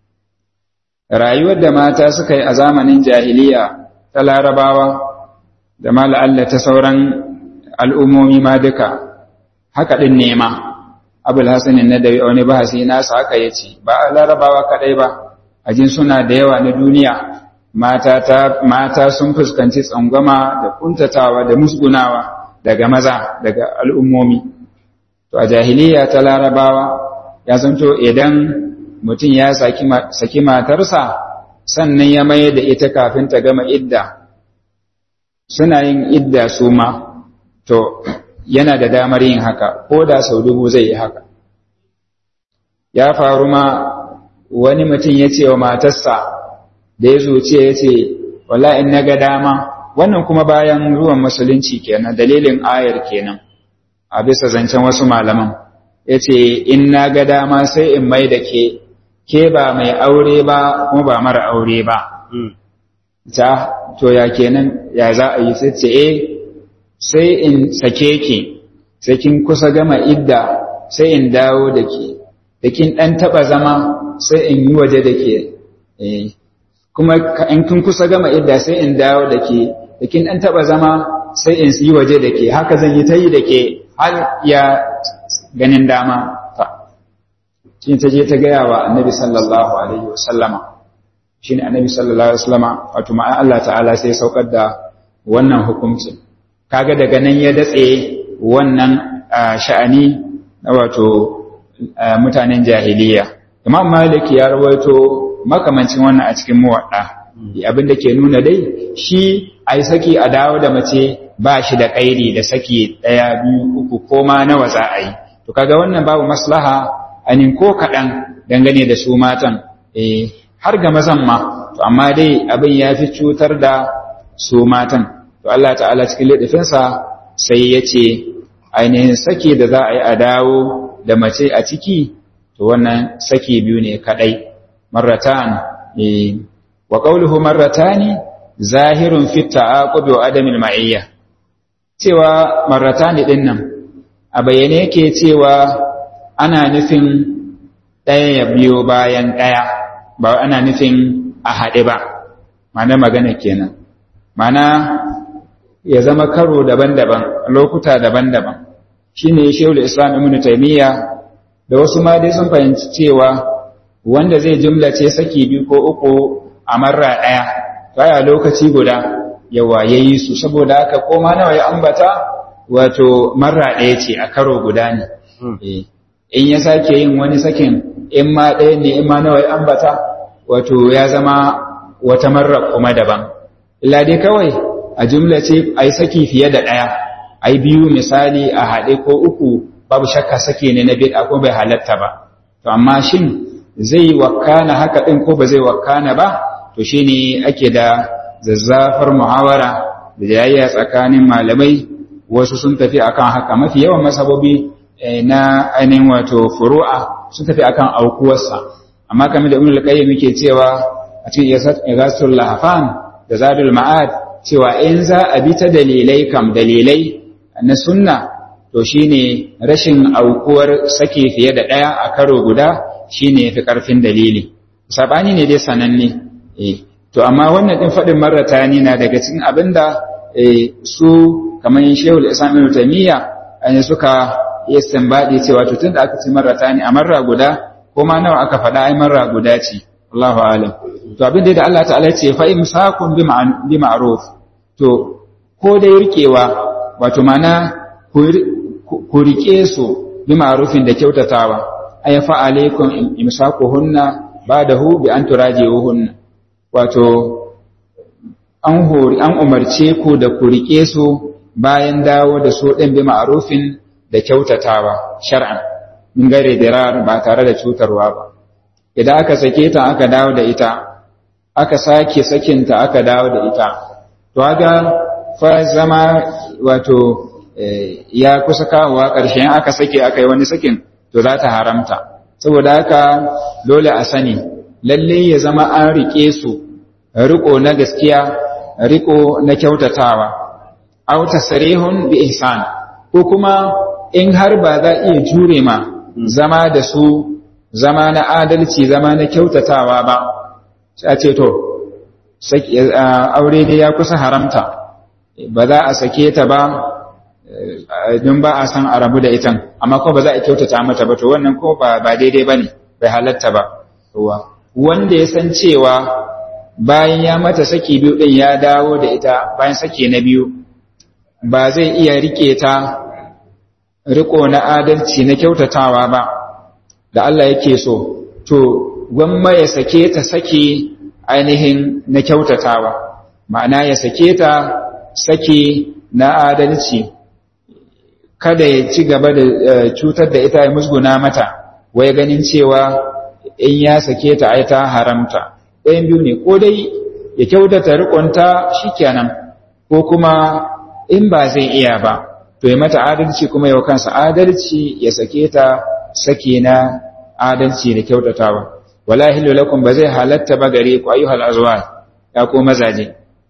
rayuwar da mata suka yi a zamanin jahiliya ta Larabawa da ma la'alla ta sauran al'ummomi ma duka haka din nema. Abul Hasan an-Nadawi wani bahasi nasa haka yace, ba a Larabawa kadai ba, a jin suna da yawa na duniya mata ta mata sun fuskanci tsangwama da kuntatawa da musgunawa daga maza, daga al'ummomi. To a jahiliya ta Larabawa ya zanto idan mutum ya saki matarsa sannan ya maye da ita kafin ta gama idda, suna yin idda su ma, to yana da damar yin haka, ko da sau dubu zai yi haka. Ya faru ma wani mutum ya ce wa matarsa da ya zuce ya ce, wala in na ga dama, wannan kuma bayan ruwan musulunci kenan, dalilin ayar kenan, a bisa zancen wasu malaman, ya ce, in na ga dama sai in mai da ke, ke ba mai aure ba kuma ba mara aure ba. Ta, to ya kenan ya za a yi, sai ce, eh, sai in sake ki, sai kin kusa gama idda, sai in dawo da ke, da kin ɗan taɓa zama sai in yi waje da ke, eh, kuma in kin kusa gama idda sai in dawo da ke, da kin ɗan taɓa zama sai in yi waje da ke, haka zan yi ta yi da ke har ya ganin dama. Ta, shi ta je ta gaya wa annabi sallallahu alaihi wasallama, shi ne annabi sallallahu alaihi wasallama, wato ma'an Allah ta'ala sai saukar da wannan hukuncin. Kaga daga nan ya datse wannan sha'ani na wato mutanen jahiliya. Imam Malik ya rawaito makamancin wannan a cikin muwadda, abin da ke nuna dai shi ai saki a dawo da mace ba shi da kairi da saki daya biyu uku ko ma nawa za a yi. To kaga wannan babu maslaha anin ko kadan dangane da su matan, eh har ga mazan ma, to amma dai abin ya fi cutar da su matan. To Allah ta'ala cikin liɗifinsa sai ya ce ainihin saki da za a yi a dawo da mace a ciki, to wannan saki biyu ne kaɗai, marratan. Wa qawluhu marratani zahirun fi ta'aqubi wa adamil ma'iyya, cewa marratani din nan a bayyane yake cewa ana nufin ɗaya ya biyo bayan ɗaya ba ana nufin a haɗe ba ma'ana magana kenan ma'ana ya zama karo daban-daban lokuta daban-daban shine Sheikhul Islam Ibn Taymiyyah da wasu ma dai sun fahimci cewa wanda zai jumlace saki biyu ko uku a marra ɗaya baya lokaci guda yawa yayi su saboda haka ko ma nawa ya ambata wato marra ɗaya ce a karo guda ne in ya sake yin wani sakin in ma ɗaya ne in ma nawa ya ambata wato ya zama wata marra kuma daban illa dai kawai a jumlace ai saki fiye da ɗaya ai biyu misali a haɗe ko uku babu shakka sake ne na bid'a ko bai halatta ba to amma shin zai wakana haka din ko ba zai wakana ba to shine ake da zazzafar muhawara da jayayya tsakanin malamai wasu sun tafi akan haka mafi yawan masabobi na ainihin wato furu'a sun tafi akan aukuwarsa amma kamar da Ibn al-Qayyim yake cewa a cikin Ighasatul Lahfan da Zadul Ma'ad cewa in za a bi ta dalilai kam dalilai na sunna to shine rashin aukuwar sake fiye da ɗaya a karo guda shine yafi ƙarfin dalili sabani ne dai sananne eh to amma wannan din fadin marratani na daga cikin abinda eh su kamar Sheikhul Islam Ibn Taymiyyah an suka istinbadi cewa to tunda aka ci marratani a marra guda ko ma nawa aka faɗa ai marra guda ce Allahu a'lam to abin da Allah ta'ala ya ce fa imsakun bi ma'ruf to ko dai rikewa wato mana ku rike su bi ma'rufin da kyautatawa ay fa alaikum imsakuhunna ba'dahu bi an turaji'uhunna wato an hori an umarce ku da ku rike su bayan dawo da su din bi ma'rufin da kyautatawa shar'an min gare dirar ba tare da cutarwa ba idan aka sake ta aka dawo da ita aka sake sakinta aka dawo da ita to ga fa zama wato ya kusa kawowa ƙarshen aka sake aka yi wani sakin to za ta haramta saboda haka dole a sani lalle ya zama an rike su riko na gaskiya riko na kyautatawa aw tasrihun bi ihsan ko kuma in har ba za iya jure ma zama da su zama na adalci zama na kyautatawa ba sai a ce to aure dai ya kusa haramta ba za a sake ta ba don ba a san a rabu da itan amma ko ba za a kyautata mata ba to wannan ko ba daidai ba ne bai halatta ba wanda ya san cewa bayan ya mata saki biyu din ya dawo da ita bayan saki na biyu ba zai iya rike ta riko na adalci na kyautatawa ba da Allah yake so to gwamma ya sake ta saki ainihin na kyautatawa ma'ana ya sake ta saki na adalci kada ya ci gaba da cutar da ita ya musguna mata wai ganin cewa in ya sake ta ai ta haramta ɗayan biyu ne ko dai ya kyautata rikonta shikenan ko kuma in ba zai iya ba to ya mata adalci kuma yau kansa adalci ya sake ta sake na adalci da kyautatawa wala hillu lakum ba zai halatta ba gare ku ayyuhal azwaj ya ko mazaje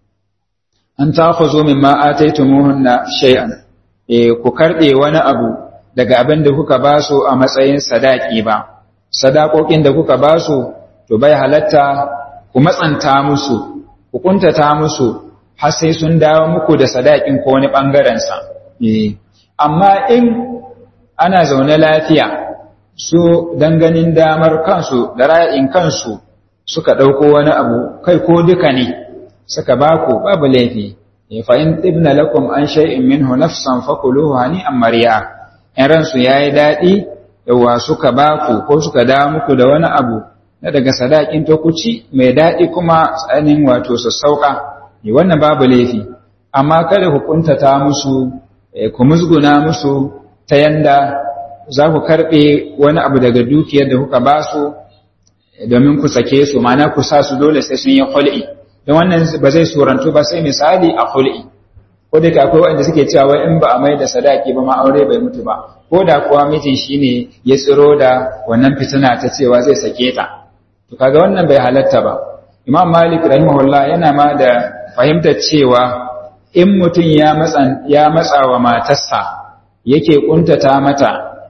an ta'khudhu mimma ataytumuhunna shay'an eh ku karbe wani abu daga abin da kuka basu a matsayin sadaki ba sadakokin da kuka basu to bai halatta ku matsanta musu ku kuntata musu har sai sun dawo muku da sadakin ko wani bangaren sa eh amma in ana zaune lafiya su danganin damar kansu da ra'ayin kansu suka dauko wani abu kai ko duka ne suka baku babu laifi fa in tibna lakum an shay'in minhu nafsan fakuluhu hani'an mari'a in ransu yayi dadi yawa suka baku ko suka dawo muku da wani abu na daga sadakin to ku ci mai dadi kuma tsanin wato sassauka ni wannan babu laifi amma kada ku kuntata musu ku musguna musu ta yanda za ku karbe wani abu daga dukiyar da kuka basu domin ku sake su ma'ana ku sa su dole sai sun yi khul'i don wannan ba zai surantu ba sai misali a khul'i ko da akwai wanda suke cewa in ba a mai da sadaki ba ma aure bai mutu ba ko da kuwa mijin shine ya tsiro da wannan fitina ta cewa zai sake ta to kaga wannan bai halatta ba Imam Malik rahimahullah yana ma da fahimtar cewa in mutum ya matsa ya matsa wa matarsa yake kuntata mata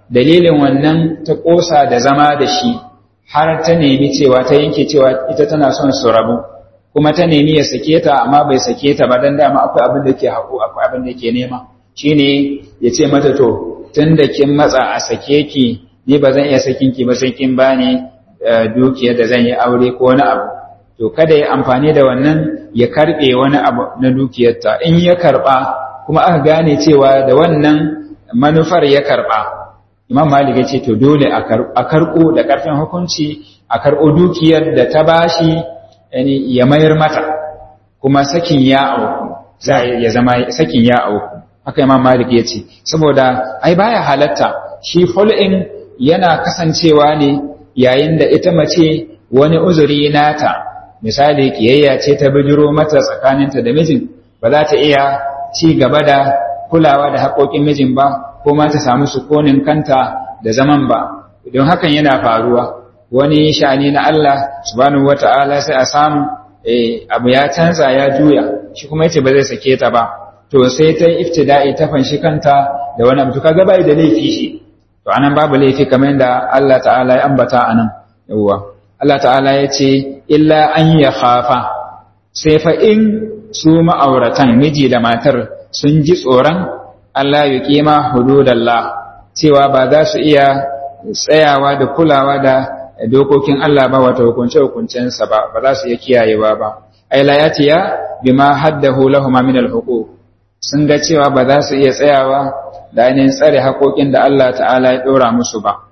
dalilin wannan ta kosa da zama da shi har ta nemi cewa ta yanke cewa ita tana son su rabu kuma ta nemi ya sake ta amma bai sake ta ba dan dama akwai abin da ke haƙo akwai abin da ke nema shine ya ce mata to tunda kin matsa a sake ki ni ba zan iya sakin ki ba sai kin bani dukiyar da zan yi aure ko wani abu to kada ya amfani da wannan ya karbe wani abu na dukiyarta in ya karba kuma aka gane cewa da wannan manufar ya karba Imam Malik ya ce to dole a karko da karfin hukunci a karbo dukiyar da ta bashi yani ya mayar mata kuma sakin ya auku ya zama sakin ya auku haka Imam Malik ya ce saboda ai baya halatta shi hul'in yana kasancewa ne yayin da ita mace wani uzuri nata misali kiyayya ce ta bijiro mata tsakaninta da mijin ba za ta iya ci gaba da kulawa da haƙoƙin mijin ba ko ma ta samu sukunin kanta da zaman ba don hakan yana faruwa wani sha'ani na Allah subhanahu wata'ala sai a samu eh abu ya canza ya juya shi kuma yace ba zai sake ta ba to sai ta iftida'i ta fanshi kanta da wani abu kaga bai da laifi shi to anan babu laifi kamar yadda Allah ta'ala ya ambata anan yawa Allah ta'ala ya ce illa an ya khafa sai fa in su ma'auratan miji da matar sun ji tsoron Allah ya kima hududallah cewa ba za su iya tsayawa da kulawa da dokokin Allah ba wata hukunce hukuncensa ba ba za su iya kiyayewa ba ai la yatiya bima haddahu lahum min al-huquq sun ga cewa ba za su iya tsayawa da ainihin tsare haƙoƙin da Allah ta'ala ya ɗora musu ba.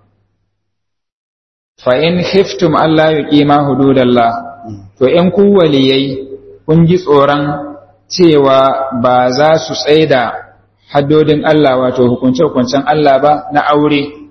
Fa'in khiftum Allah ya ƙima hududallah, to in ku waliyai kun ji tsoron cewa ba za su tsaida haddodin Allah wato hukunce-hukuncen Allah ba na aure,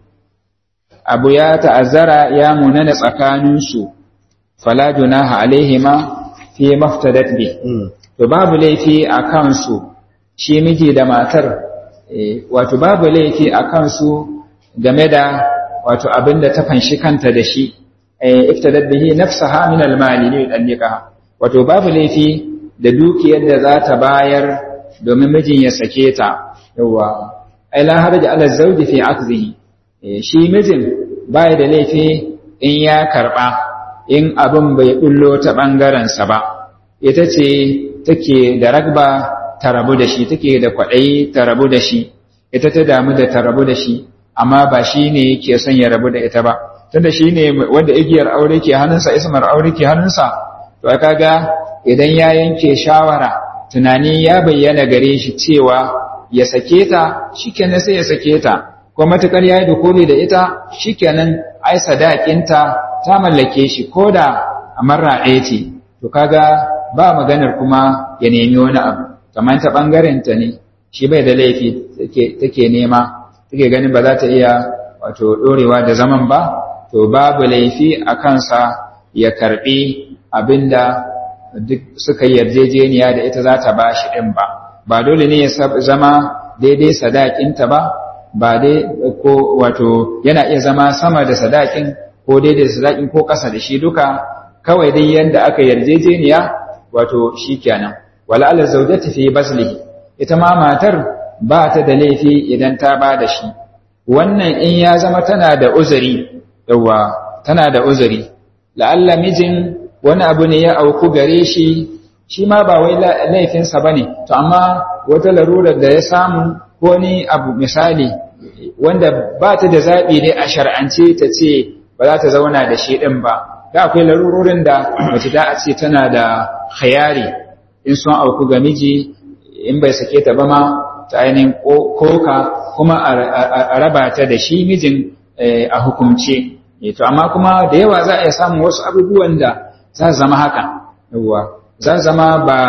abu ya ta'azzara ya munana tsakaninsu, fala junaha alaihima fi maftadat bi. To babu laifi a kansu, shi miji da matar wato babu laifi a kansu game da wato abinda ta fanshi kanta da shi iftadat bihi nafsaha min almali li yudallika wato babu laifi da dukiyar da za ta bayar domin mijin ya sake ta yawa ai la haraja ala zawji fi akzihi shi mijin bai da laifi in ya karba in abin bai bullo ta bangaren sa ba ita ce take da ragba ta rabu da shi take da kwaɗayi ta rabu da shi ita ta damu da ta rabu da shi amma ba shi ne yake son ya rabu da ita ba tunda shi ne wanda igiyar aure ke hannunsa ismar aure ke hannunsa to kaga idan ya yanke shawara tunani ya bayyana gare shi cewa ya sake ta shikenan sai ya sake ta ko matukar yayi dukuli da ita shikenan ai sadakinta ta mallake shi koda amarra ɗaya ce to kaga ba maganar kuma ya nemi wani abu kamar ta ɓangarenta ne shi bai da laifi take nema take ganin ba za ta iya wato ɗorewa da zaman ba to babu laifi a kansa ya karɓi abinda duk suka yarjejeniya da ita za ta ba shi ɗin ba ba dole ne ya zama daidai sadakinta ba ba dai ko wato yana iya zama sama da sadakin ko daidai sadakin ko ƙasa da shi duka kawai dai yanda aka yarjejeniya wato shi kenan wala ala zawjati fi baslihi ita ma matar ba ta da laifi idan ta ba da shi wannan in ya zama tana da uzuri yawa tana da uzuri la'alla mijin wani abu ne ya auku gare shi shi ma ba wai laifinsa bane to amma wata larurar da ya samu ko ni abu misali wanda ba ta da zabi ne a shar'ance ta ce ba za ta zauna da shi din ba da akwai larurorin da mace da a ce tana da khayari in sun auku ga miji in bai sake ta ba ma ta ainihin koka kuma a raba ta da shi mijin a hukumce to amma kuma da yawa za a iya samun wasu abubuwan da za zama haka yawa za zama ba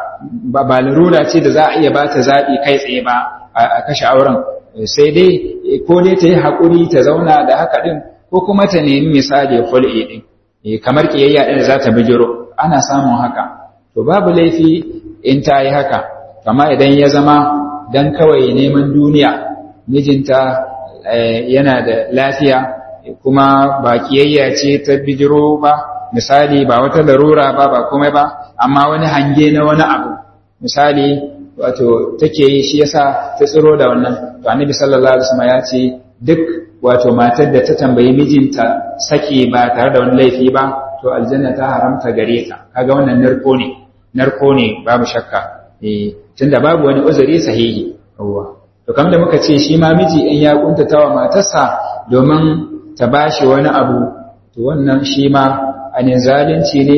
ba larura ce da za a iya ba ta zaɓi kai tsaye ba a kashe auren sai dai ko dai ta yi haƙuri ta zauna da haka ɗin ko kuma ta nemi misali ful'i ɗin kamar ƙiyayya ɗin da za ta bijiro ana samun haka to babu laifi in ta yi haka kama idan ya zama don kawai neman duniya mijinta yana da lafiya kuma ba ƙiyayya ce ta bijiro ba misali ba wata larura ba ba komai ba amma wani hange na wani abu misali wato take yi shi yasa ta tsiro da wannan to annabi sallallahu alaihi wasallam ya ce duk wato matar da ta tambayi mijinta saki ba tare da wani laifi ba to aljanna ta haramta gare ta kaga wannan narko ne narko ne babu shakka eh tunda babu wani uzuri sahihi yawa to kamar da muka ce shi ma miji in ya kuntatawa matarsa domin ta bashi wani abu to wannan shi ma anin zalunci ne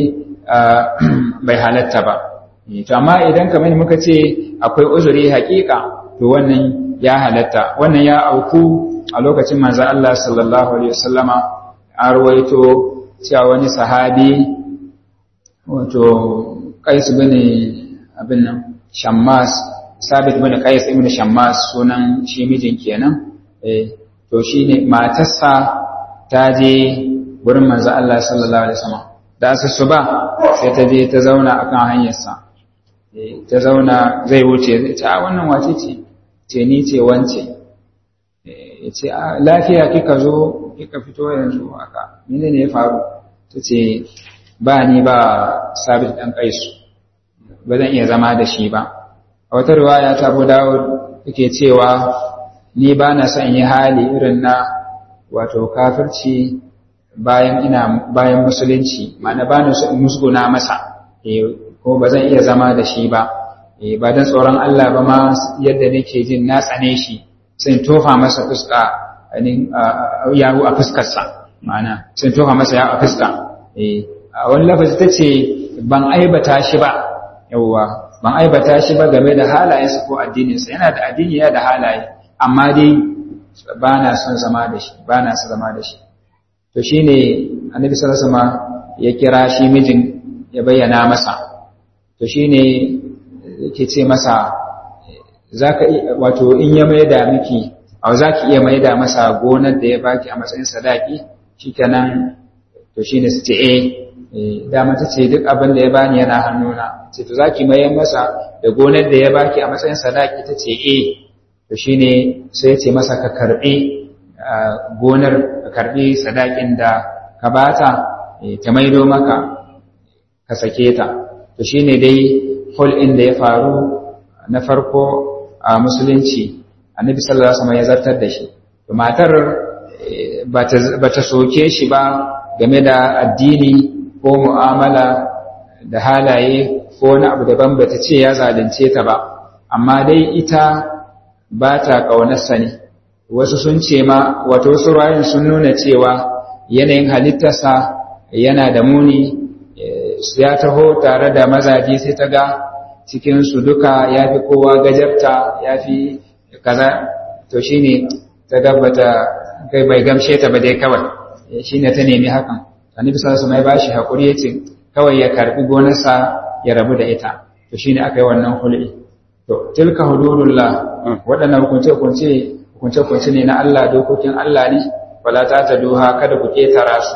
bai halatta ba to amma idan kamar muka ce akwai uzuri hakika to wannan ya halatta wannan ya auku a lokacin manzon Allah sallallahu alaihi wasallama an rawaito cewa wani sahabi wato Qais bin abin nan Shammas Sabit bin Qais ibn Shammas sunan shi mijin kenan eh to shine matarsa ta je gurin manzon Allah sallallahu alaihi wasallama da asusu ba sai ta je ta zauna akan hanyarsa ta zauna zai wuce zai ce a wannan wace ce ce ni ce wance ya ce a lafiya kika zo kika fito yanzu haka mene ne ya faru ta ce ba ni ba Sabit dan Kaisu ba zan iya zama da shi ba a wata riwaya ta Abu Dawud yake cewa ni ba na son yi hali irin na wato kafirci bayan ina bayan musulunci ma'ana ba na musguna masa ko ba zan iya zama da shi ba ba dan tsoron Allah ba ma yadda nake jin na tsane shi sai tofa masa fuska anin yawo a fuskarsa ma'ana sai tofa masa yawo a fuska a wani lafazi tace ban aibata shi ba yawa ban aibata shi ba game da halayensa ko addininsa yana da addini yana da halaye amma dai ba na son zama da shi ba na son zama da shi to shine annabi sallallahu alaihi wasallam ya kira shi mijin ya bayyana masa to shine yake ce masa zaka wato in ya maida miki au zaki iya maida masa gonar da ya baki a matsayin sadaki shikenan to shine su ce eh da mata ce duk abin da ya bani yana hannuna ce to zaki mayar masa da gonar da ya baki a matsayin sadaki tace eh to shine sai ya ce masa ka karbi gonar ka karbi sadakin da ka bata ta maido maka ka sake ta to shine dai hol in da ya faru na farko a musulunci annabi sallallahu alaihi wasallam ya zartar da shi to matar bata soke shi ba game da addini ko mu'amala da halaye ko wani abu daban bata ce ya zalunce ta ba amma dai ita ba ta kaunarsa ne wasu sun ce ma wato wasu rayin sun nuna cewa yanayin halittarsa yana da muni ya taho tare da mazaji sai ta ga cikinsu duka ya fi kowa gajarta ya fi kaza to shi ne ta gabata kai bai gamshe ta ba dai kawai shi ne ta nemi hakan annabi sallallahu alaihi wasallam ya bashi hakuri yace kawai ya karbi gonarsa ya rabu da ita to shine aka yi wannan hulɗi to tilka hududullah waɗannan hukunce hukunce hukunce hukunce ne na Allah dokokin Allah ne wala ta taduha kada ku ketara su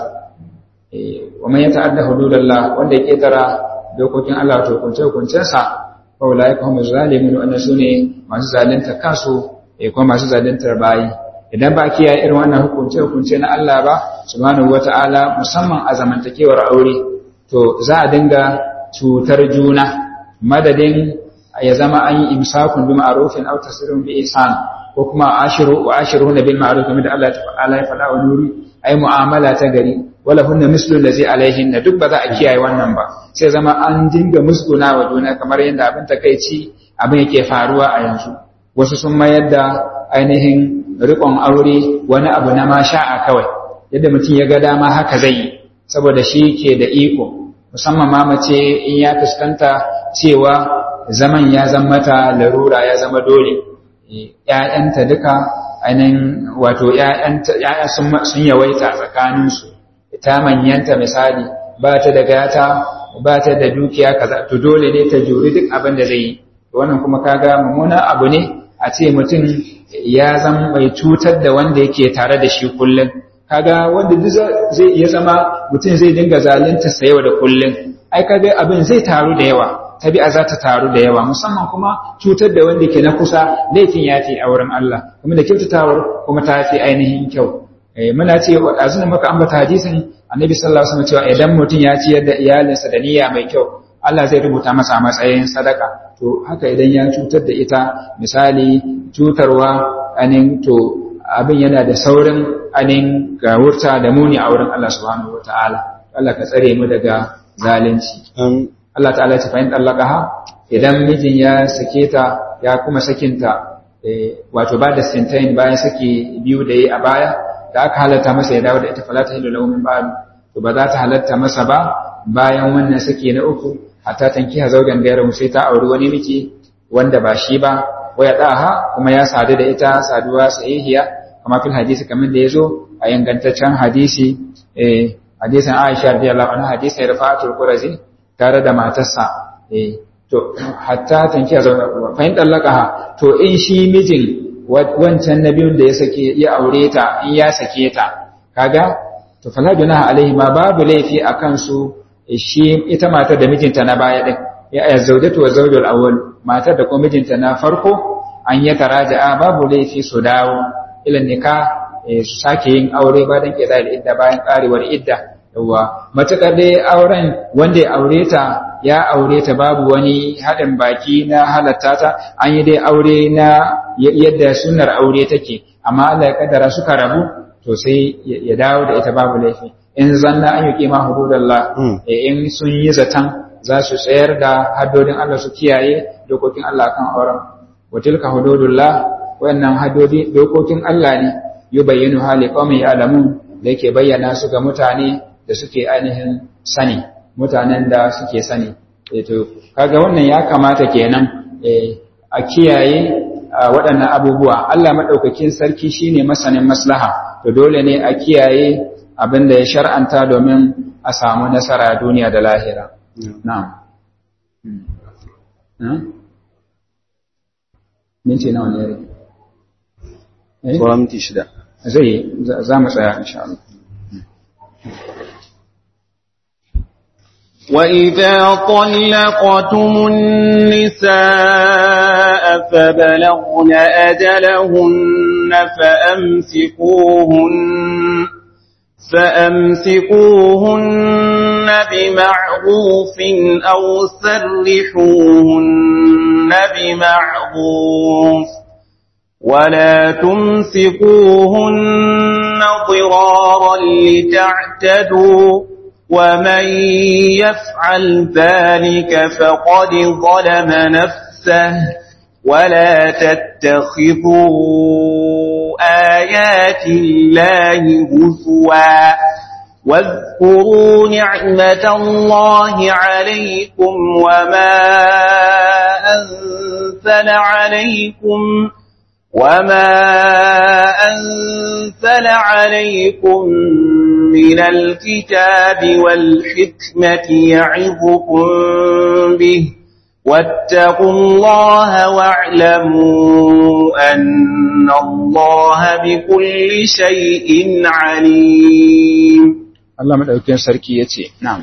wa man yata'adda hududallah wanda ya ketara dokokin Allah to kunce kuncen sa fa ulaika humuz zalimun wannan sune masu zalunta kansu eh kuma masu zaluntar bayi idan ba kiyaye irin wannan hukunce hukunce na Allah ba subhanahu wata'ala musamman a zamantakewar aure to za a dinga cutar juna madadin ya zama an yi imsakun bi ma'rufin aw tasrihun bi ihsan ko kuma ashiru wa ashiruna bil ma'ruf kamar da Allah ta'ala ya faɗa wa nuri ai mu'amala ta gari wala hunna mislu allazi alaihin duk ba za a kiyaye wannan ba sai zama an dinga musguna wa juna kamar yadda abin takeici abin yake faruwa a yanzu wasu sun mayar da ainihin riƙon aure wani abu na masha'a kawai yadda mutum ya ga dama haka zai yi saboda shi ke da iko musamman ma mace in ya fuskanta cewa zaman ya zama mata larura ya zama dole ƴaƴanta duka ainihin wato ƴaƴa sun yawaita tsakaninsu ta manyanta misali ba ta da gata ba ta da dukiya kaza to dole ne ta juri duk abin da zai yi wannan kuma kaga mummunan abu ne a ce mutum ya zama mai cutar da wanda yake tare da shi kullum kaga wanda duk zai iya zama mutum zai dinga zalunta sa yau da kullum ai kaga abin zai taru da yawa tabi'a za ta taru da yawa musamman kuma cutar da wanda ke na kusa laifin yafi a wurin Allah kuma da kyautatawar kuma ta fi ainihin kyau muna ce azuna maka ambata hadisin annabi sallallahu alaihi wasallam cewa idan mutum ya ciyar da iyalinsa da niyya mai kyau Allah zai rubuta masa a matsayin sadaka to haka idan ya cutar da ita misali cutarwa anin to abin yana da saurin anin gawurta da muni a wurin Allah subhanahu wataala. Allah ka tsare mu daga zalunci. Allah ta'ala ya ce fa in talaqaha, idan mijin ya sake ta ya kuma sakinta, wato ba da sintain bayan saki biyu da yi a baya da aka halatta masa ya dawo da ita falata hilu lahu min ba'd, to ba za ta halatta masa ba bayan wannan saki na uku hatta tankiha zaujan gairu, sai ta auri wani miji wanda ba shi ba, waya daha kuma ya sadu da ita saduwa sahihiya kama fil hadisi, kamar da yazo a yangantaccen hadisi, eh hadisin Aisha radiyallahu anha, hadisin Rifa'atul Qurazi tare da matarsa, eh to hatta tankiya zauna fa in dallaka, to in shi mijin wancan nabiyun da ya sake ya aure ta, in ya sake ta kaga to fala junaha alaihi, ma babu laifi akan su shi ita matar da mijinta na baya din, ya zaujatu wa zawjul awwal, matar da kuma mijinta na farko an yi taraja'a, babu laifi su dawo ila nikah, su sake yin aure ba dan kida da idda bayan karewar idda. Yawa matakar dai auren wanda ya aure ta ya aure ta babu wani haɗin baki na halatta ta, an yi dai aure na yadda sunnar aure take, amma Allah ya kaddara suka rabu, to sai ya dawo da ita babu laifi. In zanna an yuqi ma hududallah, in sun yi zatan za su tsayar da haddodin Allah, su kiyaye dokokin Allah kan auren. Wa tilka hududullah, wannan haddodi dokokin Allah ne, yubayyinu hali qaumin ya'lamun, da yake bayyana su ga mutane da suke ainihin sani, mutanen da suke sani. To kaga wannan ya kamata kenan a kiyaye waɗannan abubuwa. Allah madaukakin sarki shine masanin maslaha, to dole ne a kiyaye abin da ya shar'anta domin a samu nasara duniya da lahira. Na'am. Minti nawa ne rage? Sauran minti shida. Zai za mu tsaya insha Allah. وإذا طلقتم النساء فبلغن أجلهن فأمسكوهن فأمسكوهن بمعروف أو سرحوهن بمعروف ولا تمسكوهن ضرارا لتعتدوا ومن يفعل ذلك فقد ظلم نفسه ولا تتخذوا آيات الله هزوا واذكروا نعمة الله عليكم وما أنزل عليكم وما أنزل عليكم من الكتاب والحكمة يعظكم به واتقوا الله واعلموا أن الله بكل شيء عليم. الله مدعوكين سركيتي. نعم.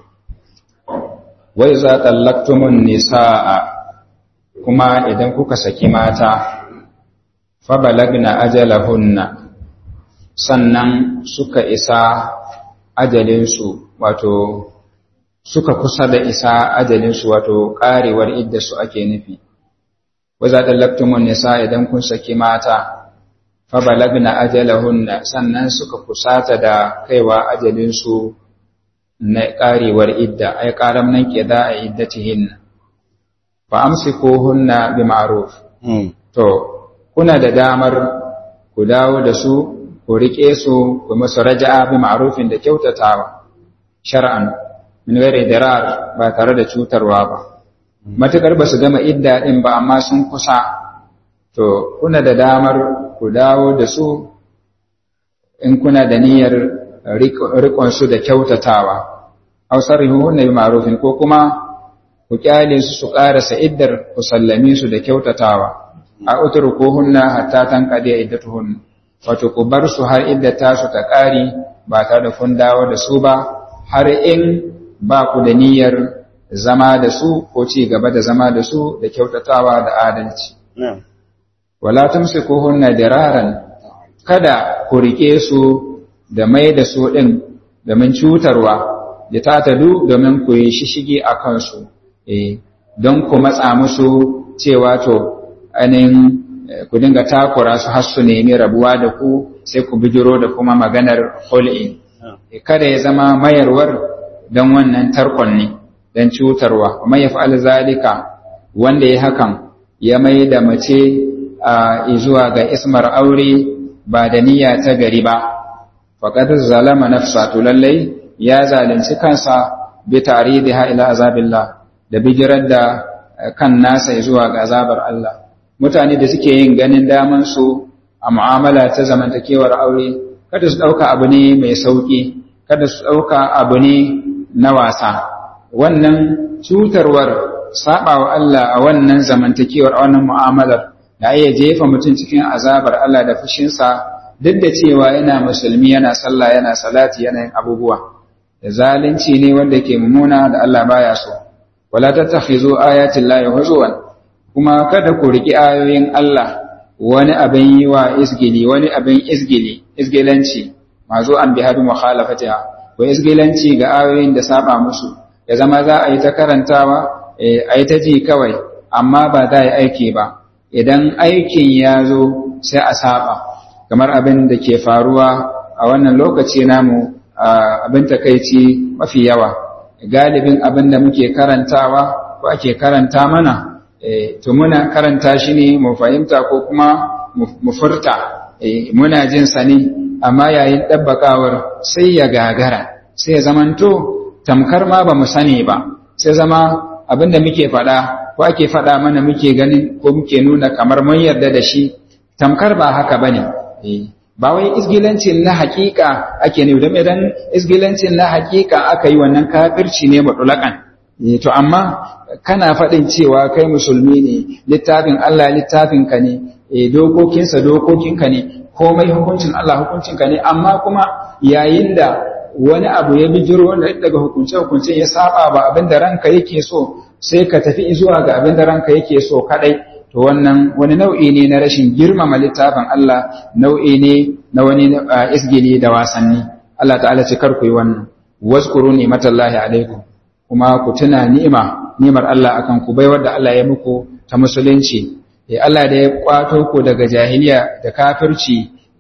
وإذا طلقتم النساء كما إذن كوكا سكيماتا فبلغن أجلهن sannan suka isa ajalinsu, wato suka kusa da isa ajalinsu, wato karewar iddarsu ake nufi. Waza dallaktumun nisa, idan kun saki mata, fa balagna ajalahunna, sannan suka kusata da kaiwa ajalinsu na karewar idda, ai karam nan ke da a iddatihinna. Fa amsikuhunna bi ma'ruf. To kuna da damar ku dawo da su, ku riƙe su, ku musu raja'a bi ma'rufin da kyautatawa shar'an min ghairi dirar, ba tare da cutarwa ba. Matukar ba su gama idda din ba amma sun kusa, to kuna da damar ku dawo da su in kuna da niyyar riƙon su da kyautatawa. Aw sarrihuhunna bi ma'rufin, ko kuma ku kyale su su ƙarasa iddar, ku sallame su da kyautatawa. A utrukuhunna hatta tanqadi iddatuhunna, wato ku bar su har idda tasu ta ƙari ba tare da kun dawo da su ba, har in ba ku da niyyar zama da su ko ci gaba da zama da su da kyautatawa da adalci. Wala tamsikuhunna diraran, kada ku rike su da mai da su din domin cutarwa, da tatadu domin ku yi shishigi a kansu, eh don ku matsa musu cewa to anin ku dinga takura su har su nemi rabuwa da ku sai ku bijiro da kuma maganar hul'i kada ya zama mayarwar don wannan tarkon ne don cutarwa kuma ya fa'al zalika wanda ya hakan ya mai da mace a zuwa ga ismar aure ba da niyya ta gari ba faqad zalama nafsa to lallai ya zalunci kansa bi ta'ridiha ila azabillah da bijirar da kan nasa zuwa ga azabar Allah mutane da suke yin ganin daman su a mu'amala ta zamantakewar aure kada su dauka abu ne mai sauki kada su dauka abu ne na wasa wannan cutarwar sabawa Allah a wannan zamantakewar a wannan mu'amalar da ya jefa mutum cikin azabar Allah da fushinsa duk da cewa yana musulmi yana sallah yana salati yana yin abubuwa da zalunci ne wanda ke mummuna da Allah baya so wala tattakhizu ayati llahi huzwan kuma kada ku riki ayoyin Allah wani abin yi wa isgili wani abin isgili isgilanci mazo an bihadu mukhalafatiha ko isgilanci ga ayoyin da saba musu ya zama za a yi ta karantawa a yi ta ji kawai amma ba za a yi aiki ba idan aikin ya zo sai a saba kamar abin da ke faruwa a wannan lokaci namu abin takaici mafi yawa galibin abin da muke karantawa ko ake karanta mana to muna karanta shi ne mu fahimta ko kuma mu furta muna jin sa ne amma yayin dabbakawar sai ya gagara sai ya zamanto tamkar ma ba mu sani ba sai zama abin da muke faɗa ko ake faɗa mana muke ganin ko muke nuna kamar mun yarda da shi tamkar ba haka bane ba wai isgilancin na hakika ake ne don idan isgilancin na hakika aka yi wannan kafirci ne mutulakan to amma kana faɗin cewa kai musulmi ne littafin Allah littafin ka ne dokokinsa dokokinka ne komai hukuncin Allah hukuncinka ne amma kuma yayin da wani abu ya bijiro wanda daga hukunce hukunce ya saba ba abin da ranka yake so sai ka tafi zuwa ga abin da ranka yake so kadai to wannan wani nau'i ne na rashin girmama littafin Allah nau'i ne na wani isgili da wasanni Allah ta'ala ce kar ku yi wannan wazkuru ni'matallahi alaikum kuma ku tuna ni'ima ni'mar Allah akan ku baiwar da Allah ya muku ta musulunci eh Allah da ya kwato ku daga jahiliya da kafirci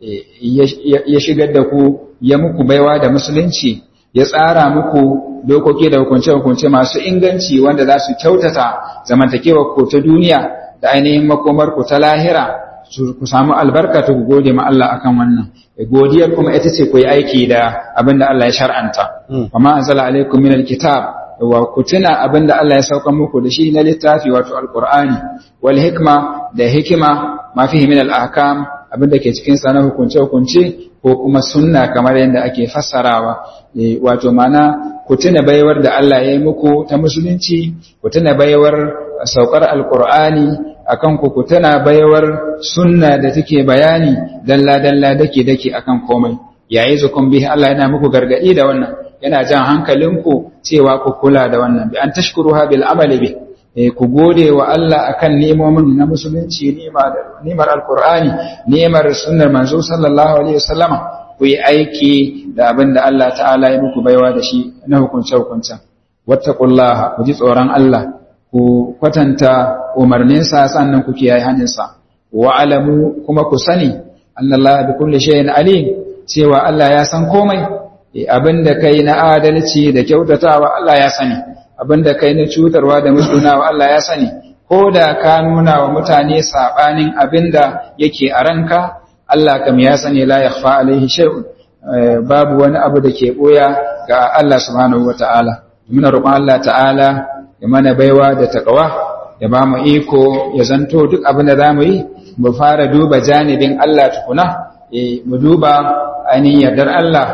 ya shigar da ku ya muku baiwa da musulunci ya tsara muku dokoki da hukunce-hukunce masu inganci wanda za su kyautata zamantakewar ku ta duniya da ainihin makomar ku ta lahira ku samu albarka ta ku gode ma Allah akan wannan godiyar kuma ita ce ku yi aiki da abin da Allah ya shar'anta amma anzala alaikum min alkitab wa kutuna abin da Allah ya sauka muku da shi na littafi wato alqur'ani wal hikma da hikima ma fihi min al-ahkam abin da ke cikin sa na hukunce-hukunce ko kuma sunna kamar yadda ake fassarawa wato mana ku tuna baiwar da Allah ya yi muku ta musulunci ku tuna baiwar saukar alqur'ani akan ku ku tuna baiwar sunna da take bayani dalla dalla dake dake akan komai yayi zukum bihi Allah yana muku gargadi da wannan yana jan hankalinku cewa ku kula da wannan bi an tashkuruha bil amali bi ku gode wa Allah akan nemomin na musulunci nimar alkur'ani nimar sunnar manzo sallallahu alaihi wasallama ku yi aiki da abin da Allah ta'ala ya muku baiwa da shi na hukunce hukuncen wattaqullaha ku ji tsoron Allah ku kwatanta umarninsa sannan ku kiyaye haninsa wa alamu kuma ku sani annallaha bi kulli shay'in alim cewa Allah ya san komai abinda kai na adalci da kyautatawa Allah ya sani abinda kai na cutarwa da musunawa Allah ya sani ko da ka nuna wa mutane sabanin abinda yake a ranka Allah kam ya sani la yakhfa alaihi shay'un babu wani abu da ke boya ga Allah subhanahu wataala muna roƙon Allah ta'ala ya mana baiwa da takawa ya ba mu iko ya zanto duk abin da zamu yi mu fara duba janibin Allah tukuna mu duba ainihin yardar Allah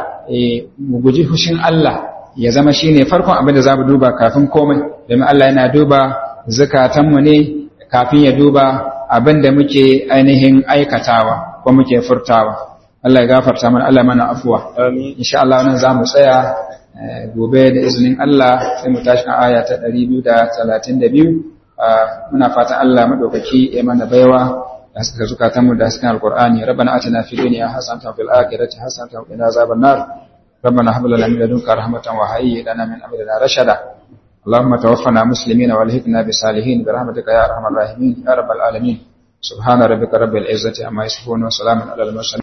mu guji fushin Allah ya zama shine farkon abin da zamu duba kafin komai domin Allah yana duba zakatanmu ne kafin ya duba abin da muke ainihin aikatawa ko muke furtawa Allah ya gafarta mana Allah mana afuwa amin insha Allah nan zamu tsaya gobe da izinin Allah sai mu tashi aya ta ɗari biyu da talatin da biyu muna fatan Allah madaukaki ya mana baiwa da suka zukatanmu da hasken alqur'ani rabbana atina fid dunya hasanatan wa fil akhirati hasanatan wa qina azaban nar ربنا هب لنا من لدنك رحمة وهيئ لنا من أمرنا رشدا اللهم توفنا مسلمين والحقنا بالصالحين برحمتك يا أرحم الراحمين يا رب العالمين subhana rabbika rabbil izzati amma yasifun wa salamun alal mursalin